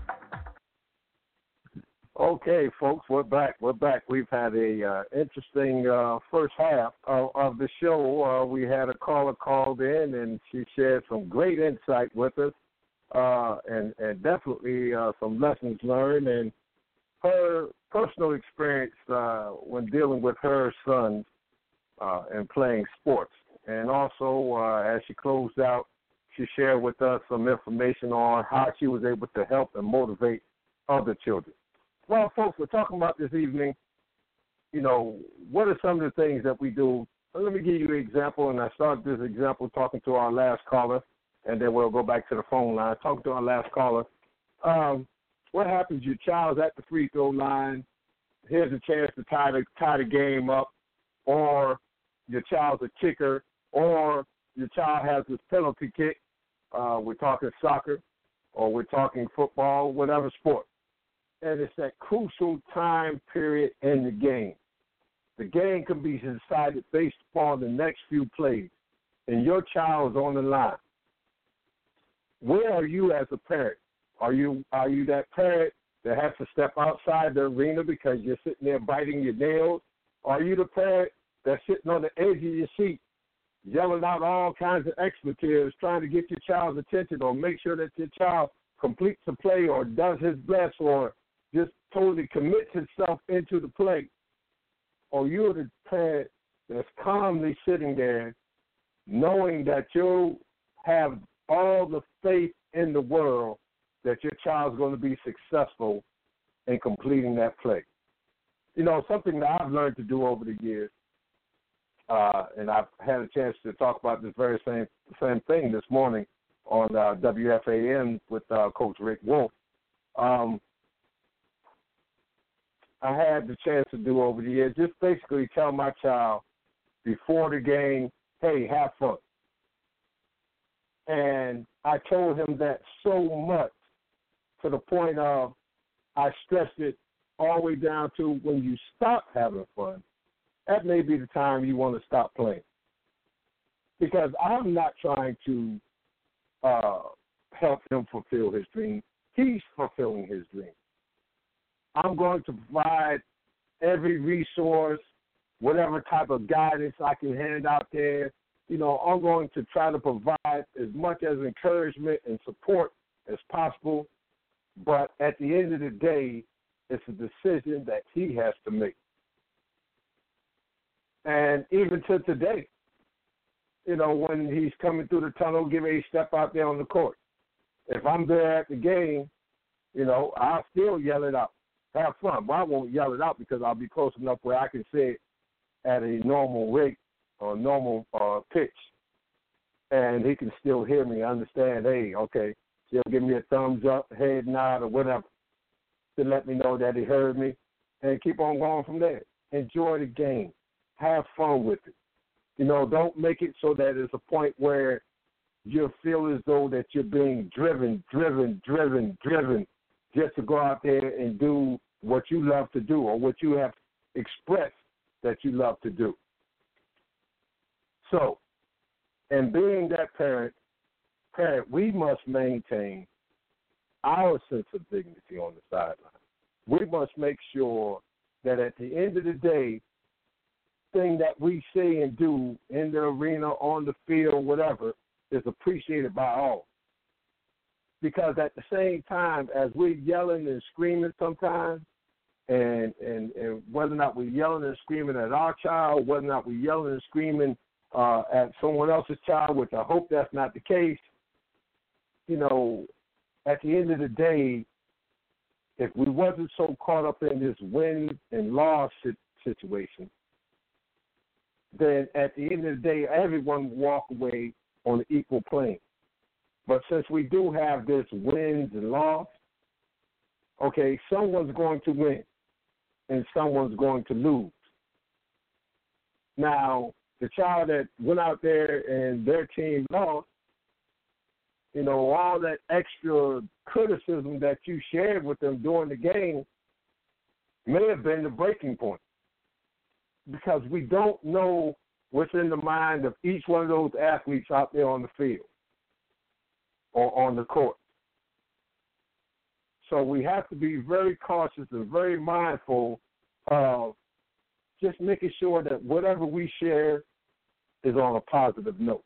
Okay, folks, we're back. We're back. We've had a uh, interesting uh, first half of, of the show. Uh, we had a caller called in, and she shared some great insight with us, uh, and, and definitely uh, some lessons learned, and her personal experience uh, when dealing with her son uh, and playing sports. And also, uh, as she closed out, she shared with us some information on how she was able to help and motivate other children. Well, folks, we're talking about this evening, you know, what are some of the things that we do? Let me give you an example, and I started this example talking to our last caller, and then we'll go back to the phone line. Talking to our last caller, um, what happens? Your child's at the free throw line. Here's a chance to tie the, tie the game up, or your child's a kicker, or your child has this penalty kick. Uh, we're talking soccer, or we're talking football, whatever sport. And it's that crucial time period in the game. The game can be decided based upon the next few plays, and your child is on the line. Where are you as a parent? Are you are you that parent that has to step outside the arena because you're sitting there biting your nails? Are you the parent that's sitting on the edge of your seat, yelling out all kinds of expletives, trying to get your child's attention, or make sure that your child completes the play or does his best, or just totally commits himself into the play? Or you're the parent that's calmly sitting there knowing that you have all the faith in the world that your child's going to be successful in completing that play. you know, something that I've learned to do over the years, uh, and I've had a chance to talk about this very same same thing this morning on uh, W F A M with uh, Coach Rick Wolf. Um, I had the chance to do over the years, just basically tell my child before the game, hey, have fun. And I told him that so much to the point of I stressed it all the way down to when you stop having fun, that may be the time you want to stop playing. Because I'm not trying to uh, help him fulfill his dream. He's fulfilling his dream. I'm going to provide every resource, whatever type of guidance I can hand out there. You know, I'm going to try to provide as much as encouragement and support as possible. But at the end of the day, it's a decision that he has to make. And even to today, you know, when he's coming through the tunnel, give a step out there on the court. If I'm there at the game, you know, I'll still yell it out. Have fun. Well, I won't yell it out because I'll be close enough where I can say it at a normal rate or normal uh, pitch. And he can still hear me, understand, hey, okay, he'll give me a thumbs up, head nod, or whatever to let me know that he heard me, and keep on going from there. Enjoy the game. Have fun with it. You know, don't make it so that it's a point where you feel as though that you're being driven, driven, driven, driven just to go out there and do what you love to do or what you have expressed that you love to do. So, and being that parent, parent, we must maintain our sense of dignity on the sideline. We must make sure that at the end of the day, thing that we say and do in the arena, on the field, whatever, is appreciated by all. Because at the same time, as we're yelling and screaming sometimes, and, and, and whether or not we're yelling and screaming at our child, whether or not we're yelling and screaming uh, at someone else's child, which I hope that's not the case, you know, at the end of the day, if we wasn't so caught up in this win and loss situation, then at the end of the day, everyone would walk away on an equal plane. But since we do have this wins and loss, okay, someone's going to win and someone's going to lose. Now, the child that went out there and their team lost, you know, all that extra criticism that you shared with them during the game may have been the breaking point. Because we don't know what's in the mind of each one of those athletes out there on the field or on the court. So we have to be very cautious and very mindful of just making sure that whatever we share is on a positive note.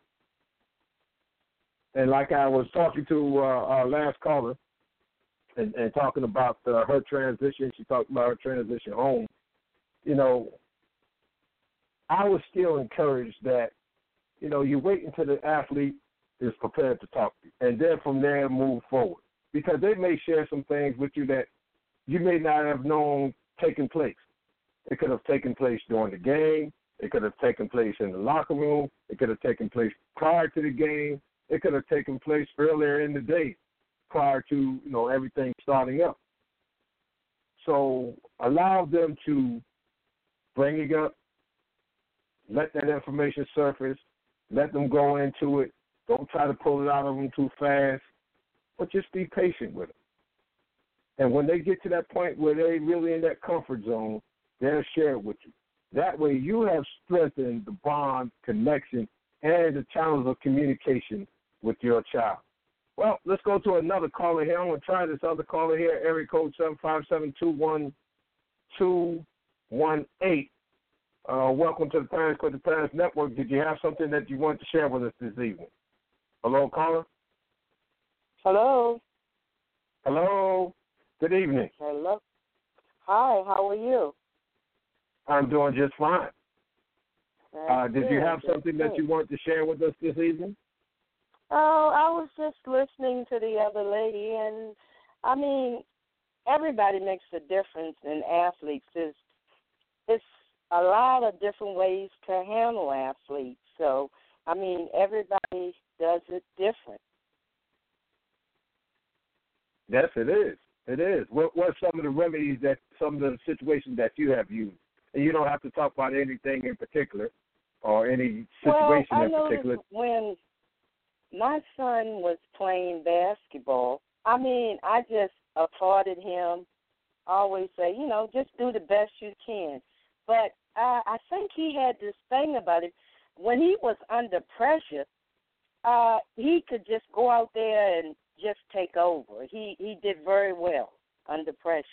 And like I was talking to uh, our last caller and, and talking about uh, her transition, she talked about her transition home, you know, I was still encouraged that, you know, you wait until the athlete is prepared to talk to you, and then from there move forward. Because they may share some things with you that you may not have known taking place. It could have taken place during the game. It could have taken place in the locker room. It could have taken place prior to the game. It could have taken place earlier in the day prior to, you know, everything starting up. So allow them to bring it up. Let that information surface. Let them go into it. Don't try to pull it out of them too fast, but just be patient with them. And when they get to that point where they're really in that comfort zone, they'll share it with you. That way you have strengthened the bond, connection, and the channels of communication with your child. Well, let's go to another caller here. I'm going to try this other caller here, area code seven five seven, two one two one eight. Uh, welcome to the Parents Coaching Parents Network. Did you have something that you want to share with us this evening? Hello, caller? Hello. Hello. Good evening. Hello. Hi, how are you? I'm doing just fine. Uh, did good. you have something That's that good. you wanted to share with us this evening? Oh, I was just listening to the other lady, and, I mean, everybody makes a difference in athletes. There's it's a lot of different ways to handle athletes. So, I mean, everybody does it different. Yes, it is. It is. What What are some of the remedies that some of the situations that you have used? And you don't have to talk about anything in particular or any situation well, I in particular. When my son was playing basketball, I mean, I just applauded him. I always say, you know, just do the best you can. But uh, I think he had this thing about it. When he was under pressure, uh, he could just go out there and just take over. He he did very well under pressure.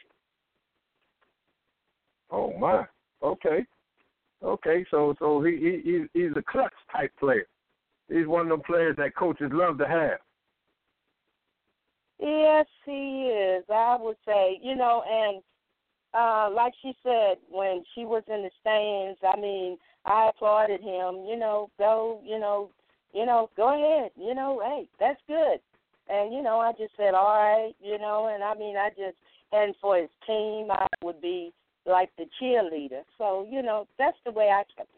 Oh my. Okay. Okay. So so he he he's a clutch type player. He's one of them players that coaches love to have. Yes, he is. I would say, you know, and uh, like she said, when she was in the stands, I mean, I applauded him. You know, go, you know, you know, go ahead. You know, hey, that's good. And you know, I just said, all right, you know, and I mean, I just, and for his team, I would be like the cheerleader. So, you know, that's the way I kept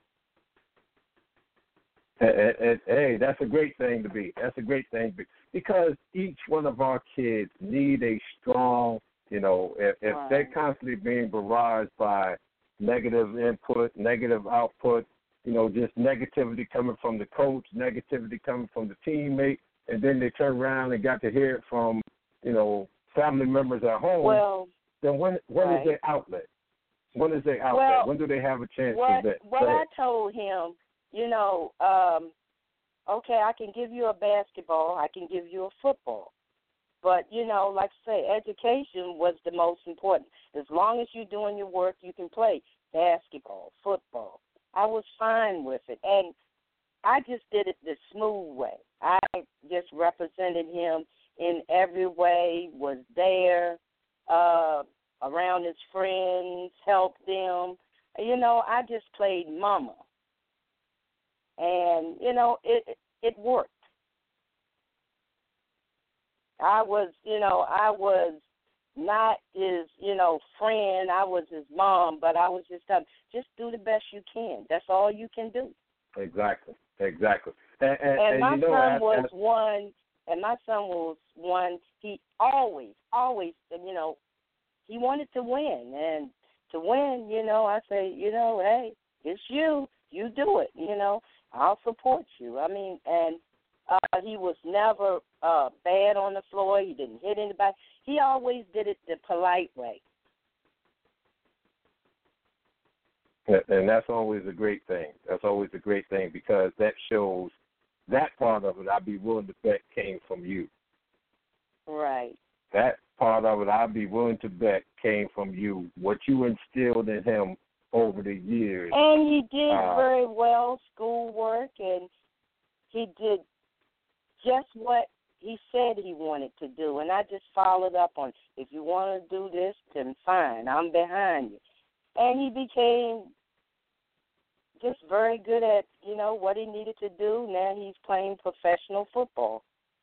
it. And, and, hey, that's a great thing to be. That's a great thing to be. Because each one of our kids need a strong, you know, if, if right. they're constantly being barraged by negative input, negative output, you know, just negativity coming from the coach, negativity coming from the teammate, and then they turn around and got to hear it from, you know, family members at home, well, then when when right. is their outlet? When is their outlet? Well, when do they have a chance what, to that? What I told him, you know, um, okay, I can give you a basketball, I can give you a football. But, you know, like I say, education was the most important. As long as you're doing your work, you can play basketball, football. I was fine with it. And I just did it the smooth way. I just represented him in every way, was there, uh, around his friends, helped them. You know, I just played mama. And, you know, it it worked. I was, you know, I was not his, you know, friend. I was his mom, but I was just telling him, just do the best you can. That's all you can do. Exactly, exactly. And, and, and, and my you know, son as, was as, one, and my son was one, he always, always, you know, he wanted to win. And to win, you know, I say, you know, hey, it's you. You do it, you know. I'll support you. I mean, and uh, he was never uh, bad on the floor. He didn't hit anybody. He always did it the polite way. And that's always a great thing. That's always a great thing because that shows that part of it, I'd be willing to bet, came from you. Right. That part of it, I'd be willing to bet, came from you. What you instilled in him over the years. And he did uh, very well, schoolwork, and he did just what he said he wanted to do. And I just followed up on, if you want to do this, then fine, I'm behind you. And he became just very good at, you know, what he needed to do. Now he's playing professional football.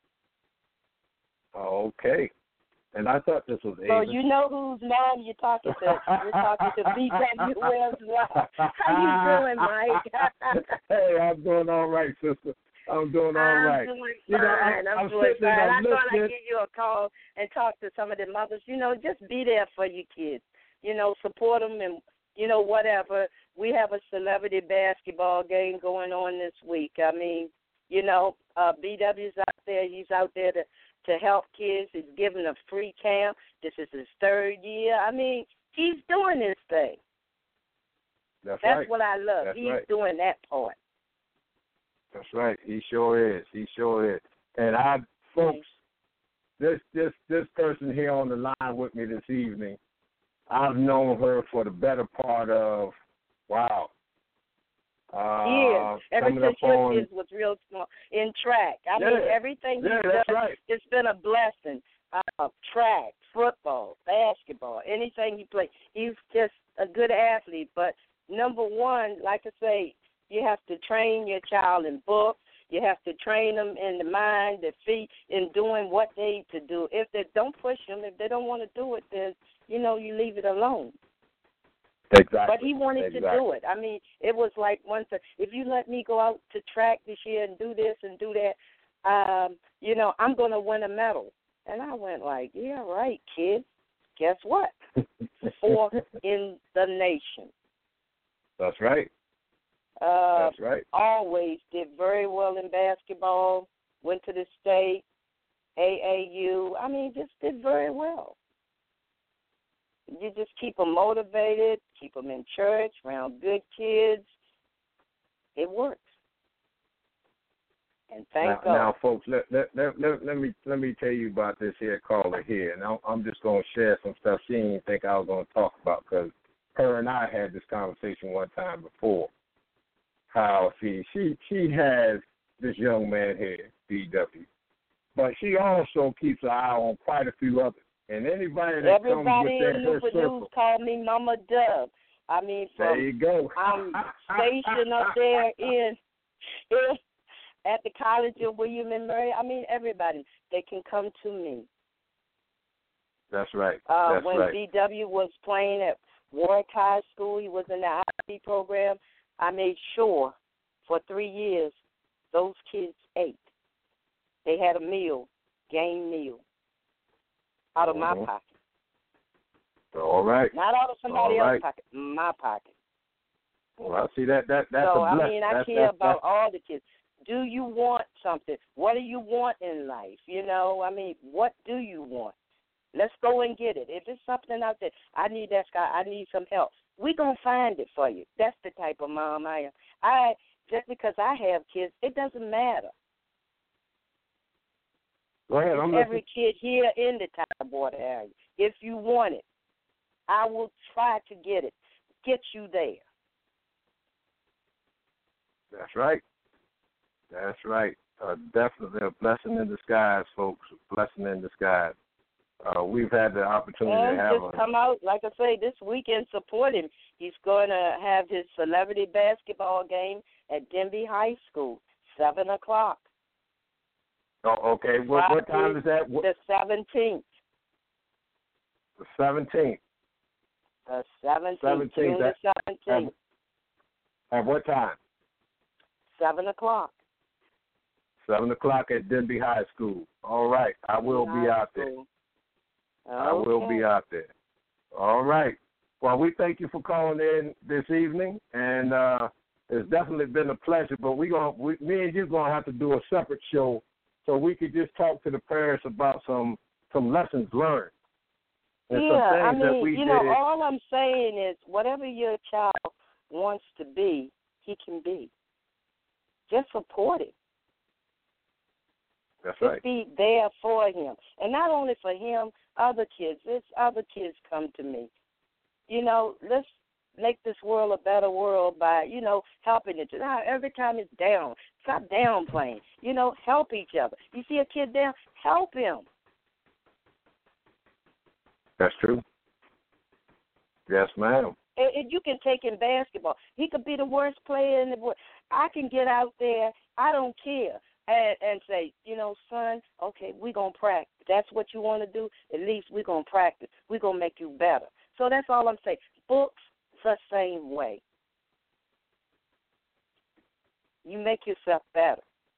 Okay. And I thought this was So Ava. you know whose mom you're talking to. You're talking to B W Wells Live. How you doing, Mike? Hey, I'm doing all right, sister. I'm doing all I'm right. Doing you know, fine. I'm, I'm, I'm doing sitting fine. I I'm thought I'd listening. give you a call and talk to some of the mothers. You know, just be there for your kids. You know, support them and, you know, whatever. We have a celebrity basketball game going on this week. I mean, you know, uh, B W's out there. He's out there to, to help kids. He's giving a free camp. This is his third year. I mean, he's doing his thing. That's, That's right. what I love. That's he's right. doing that part. That's right. He sure is. He sure is. And I, folks, this this this person here on the line with me this evening, I've known her for the better part of, wow. Uh, Years. Ever since your on, kids was real small. In track. I yeah, mean, everything he yeah, does, that's right. it's been a blessing. Uh, track, football, basketball, anything he plays. He's just a good athlete. But number one, like I say, you have to train your child in books. You have to train them in the mind, the feet, in doing what they need to do. If they don't push them, if they don't want to do it, then, you know, you leave it alone. Exactly. But he wanted exactly. to do it. I mean, it was like one thing. If you let me go out to track this year and do this and do that, um, you know, I'm going to win a medal. And I went like, yeah, right, kid. Guess what? Fourth in the nation. That's right. Uh, That's right. Always did very well in basketball. Went to the state, A A U. I mean, just did very well. You just keep them motivated, keep them in church, around good kids. It works. And thank now, God. now, folks, let, let, let, let, let me let me tell you about this here caller here. And I'm, I'm just going to share some stuff she didn't think I was going to talk about, because her and I had this conversation one time before. How she she she has this young man here, D W, but she also keeps an eye on quite a few others. And anybody that Everybody comes with that in her Newport circle, News call me Mama Dub. I mean, from, there you go. I'm stationed up there in, in at the College of William and Mary. I mean, everybody, they can come to me. That's right. Uh, That's when right. D W was playing at Warwick High School, he was in the I B program. I made sure for three years those kids ate. They had a meal, game meal, out of mm-hmm. my pocket. All right. Not out of somebody All right. else's pocket, my pocket. Well, see, that, that, that's so, a blessing. I mean, I that's, care that's, about that's, all the kids. Do you want something? What do you want in life? You know, I mean, what do you want? Let's go and get it. If it's something out there, I need that guy, I need some help. We're going to find it for you. That's the type of mom I am. I Just because I have kids, it doesn't matter. Go ahead, I'm every listening. kid here in the Tidewater area. If you want it, I will try to get it, get you there. That's right. That's right. Uh, definitely a blessing in disguise, folks. A blessing in disguise. Uh, we've had the opportunity and to have just a, come out, like I say, this weekend, support him. He's going to have his celebrity basketball game at Denby High School, seven o'clock. Oh, okay. What, what time is that? What? The seventeenth. The seventeenth. The seventeenth. seventeenth. June the seventeenth. At, at what time? Seven o'clock. Seven o'clock at Denby High School. All right. I will Denby be High out there. School. I will be out there. All right. Well, we thank you for calling in this evening, and uh, it's definitely been a pleasure. But we gonna, we, me and you, gonna have to do a separate show so we could just talk to the parents about some some lessons learned. And yeah, some things I mean, that we you did. know, all I'm saying is, whatever your child wants to be, he can be. Just support it. That's Just right. be there for him, and not only for him. Other kids, it's other kids come to me. You know, let's make this world a better world by, you know, helping each other. Every time it's down, stop downplaying. You know, help each other. You see a kid down, help him. That's true. Yes, ma'am. And, and you can take in basketball. He could be the worst player in the world. I can get out there. I don't care. And, and say, you know, son, okay, we're going to practice. That's what you want to do? At least we're going to practice. We're going to make you better. So that's all I'm saying. Books, the same way. You make yourself better.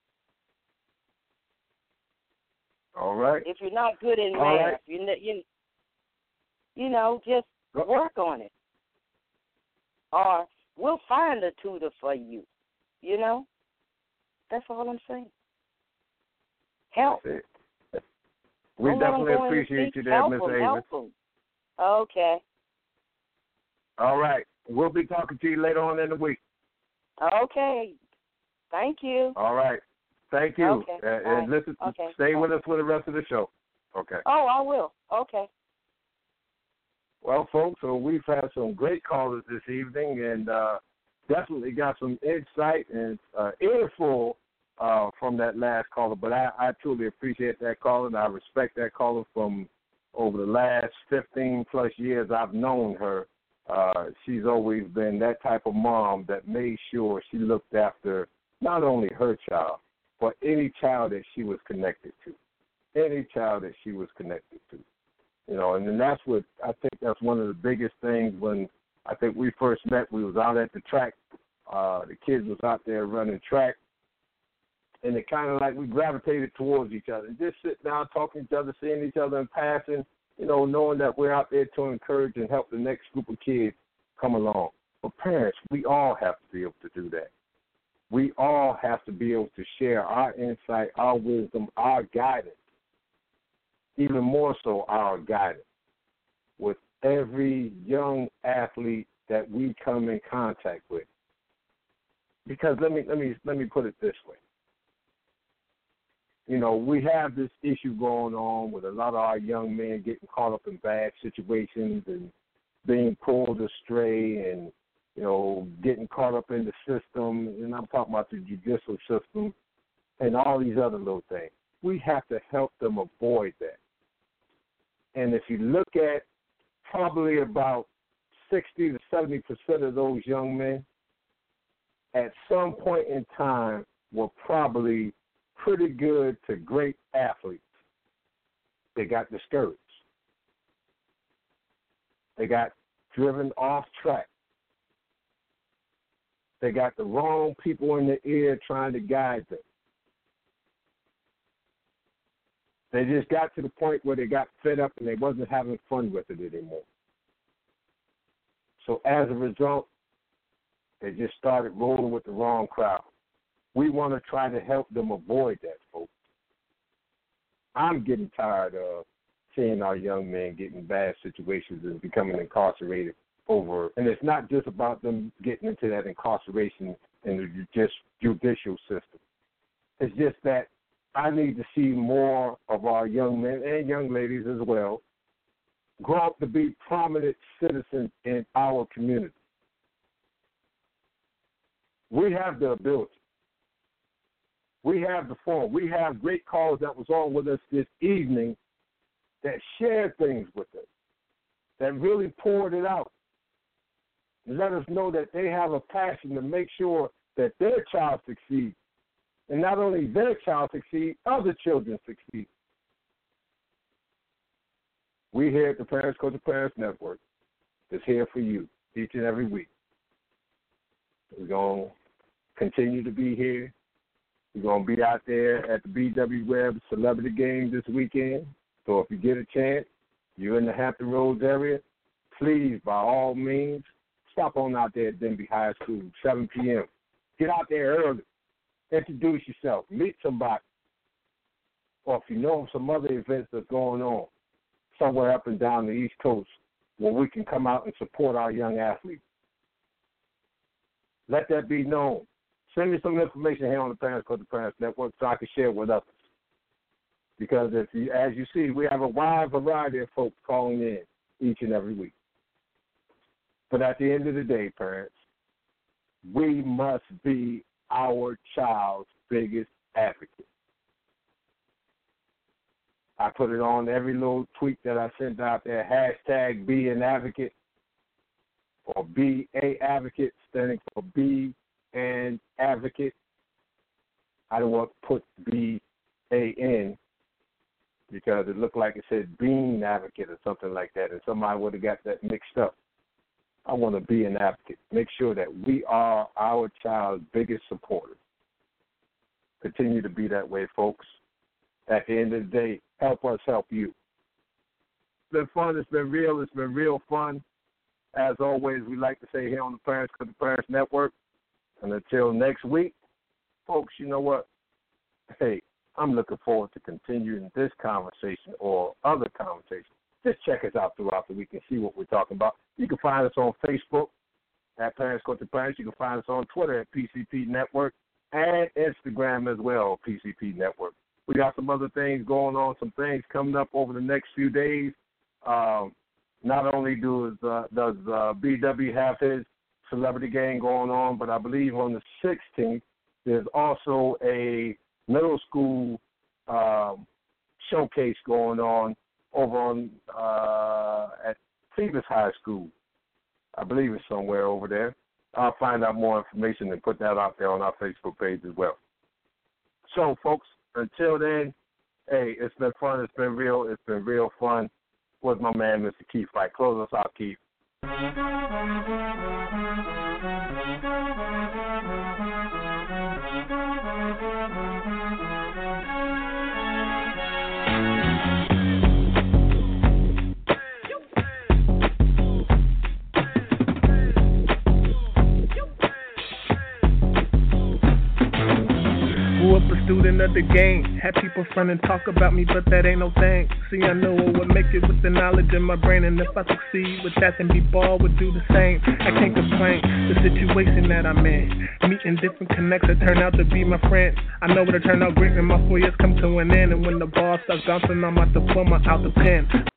All right. If you're not good in all math, right. you, you, you know, just work on it. Or we'll find a tutor for you, you know? That's all I'm saying. Help. That's it. We Don't definitely appreciate you there, Miss Avis. Okay. All right. We'll be talking to you later on in the week. Okay. Thank you. All right. Thank you. Okay. Uh, and right. listen, okay. stay okay. with us for the rest of the show. Okay. Oh, I will. Okay. Well, folks, so we've had some great callers this evening, and uh, definitely got some insight and uh, earful uh, from that last caller. But I, I truly appreciate that caller, and I respect that caller. From over the last fifteen plus years I've known her, uh, she's always been that type of mom that made sure she looked after not only her child, but any child that she was connected to, any child that she was connected to. You know, and then that's what I think that's one of the biggest things when I think we first met, we was out at the track. Uh, the kids was out there running track. And it kind of like we gravitated towards each other. Just sitting down, talking to each other, seeing each other in passing, you know, knowing that we're out there to encourage and help the next group of kids come along. But parents, we all have to be able to do that. We all have to be able to share our insight, our wisdom, our guidance, even more so our guidance, with every young athlete that we come in contact with. Because let me let me let me put it this way. You know, we have this issue going on with a lot of our young men getting caught up in bad situations and being pulled astray and, you know, getting caught up in the system. And I'm talking about the judicial system and all these other little things. We have to help them avoid that. And if you look at probably about sixty to seventy percent of those young men, at some point in time, were probably pretty good to great athletes. They got discouraged. They got driven off track. They got the wrong people in the ear trying to guide them. They just got to the point where they got fed up and they wasn't having fun with it anymore. So as a result, they just started rolling with the wrong crowd. We want to try to help them avoid that, folks. I'm getting tired of seeing our young men getting in bad situations and becoming incarcerated over. And it's not just about them getting into that incarceration in the judicial system. It's just that I need to see more of our young men and young ladies as well grow up to be prominent citizens in our community. We have the ability. We have the phone. We have great callers that was on with us this evening that shared things with us, that really poured it out, and let us know that they have a passion to make sure that their child succeeds. And not only their child succeed, other children succeed. We here at the Parents Coaching Parents Network is here for you each and every week. We're going to continue to be here. We're going to be out there at the B W Webb Celebrity Game this weekend. So if you get a chance, you're in the Hampton Roads area, please, by all means, stop on out there at Denby High School, seven p.m. Get out there early. Introduce yourself. Meet somebody. Or if you know of some other events that's going on somewhere up and down the East Coast where we can come out and support our young athletes, let that be known. Send me some information here on the Parents Coaching Parents Network so I can share it with others. Because if you, as you see, we have a wide variety of folks calling in each and every week. But at the end of the day, parents, we must be our child's biggest advocate. I put it on every little tweet that I sent out there, hashtag be an advocate, or be a advocate, standing for be an advocate. I don't want to put B A N because it looked like it said being advocate or something like that, and somebody would have got that mixed up. I want to be an advocate. Make sure that we are our child's biggest supporters. Continue to be that way, folks. At the end of the day, help us help you. It's been fun. It's been real. It's been real fun. As always, we like to say here on the Parents Coaching Parents Network, and until next week, folks, you know what? Hey, I'm looking forward to continuing this conversation or other conversations. Just check us out throughout the week and see what we're talking about. You can find us on Facebook at Parents Coaching Parents. You can find us on Twitter at P C P Network and Instagram as well, P C P Network. We got some other things going on, some things coming up over the next few days. Um, not only does, uh, does uh, B W have his celebrity game going on, but I believe on the sixteenth there's also a middle school um, showcase going on over on uh, at Phoebus High School. I believe it's somewhere over there. I'll find out more information and put that out there on our Facebook page as well. So, folks, until then, hey, it's been fun. It's been real. It's been real fun. Was my man, Mister Keith Fight. Close us out, Keith. Student of the game, had people front and talk about me, but that ain't no thing. See, I know I would make it with the knowledge in my brain, and if I succeed with that, then B-Ball would do the same. I can't complain, the situation that I'm in, meeting different connects that turn out to be my friends. I know it'll turn out great when my four years come to an end, and when the ball starts bouncing, I'm about to pull my out the pen.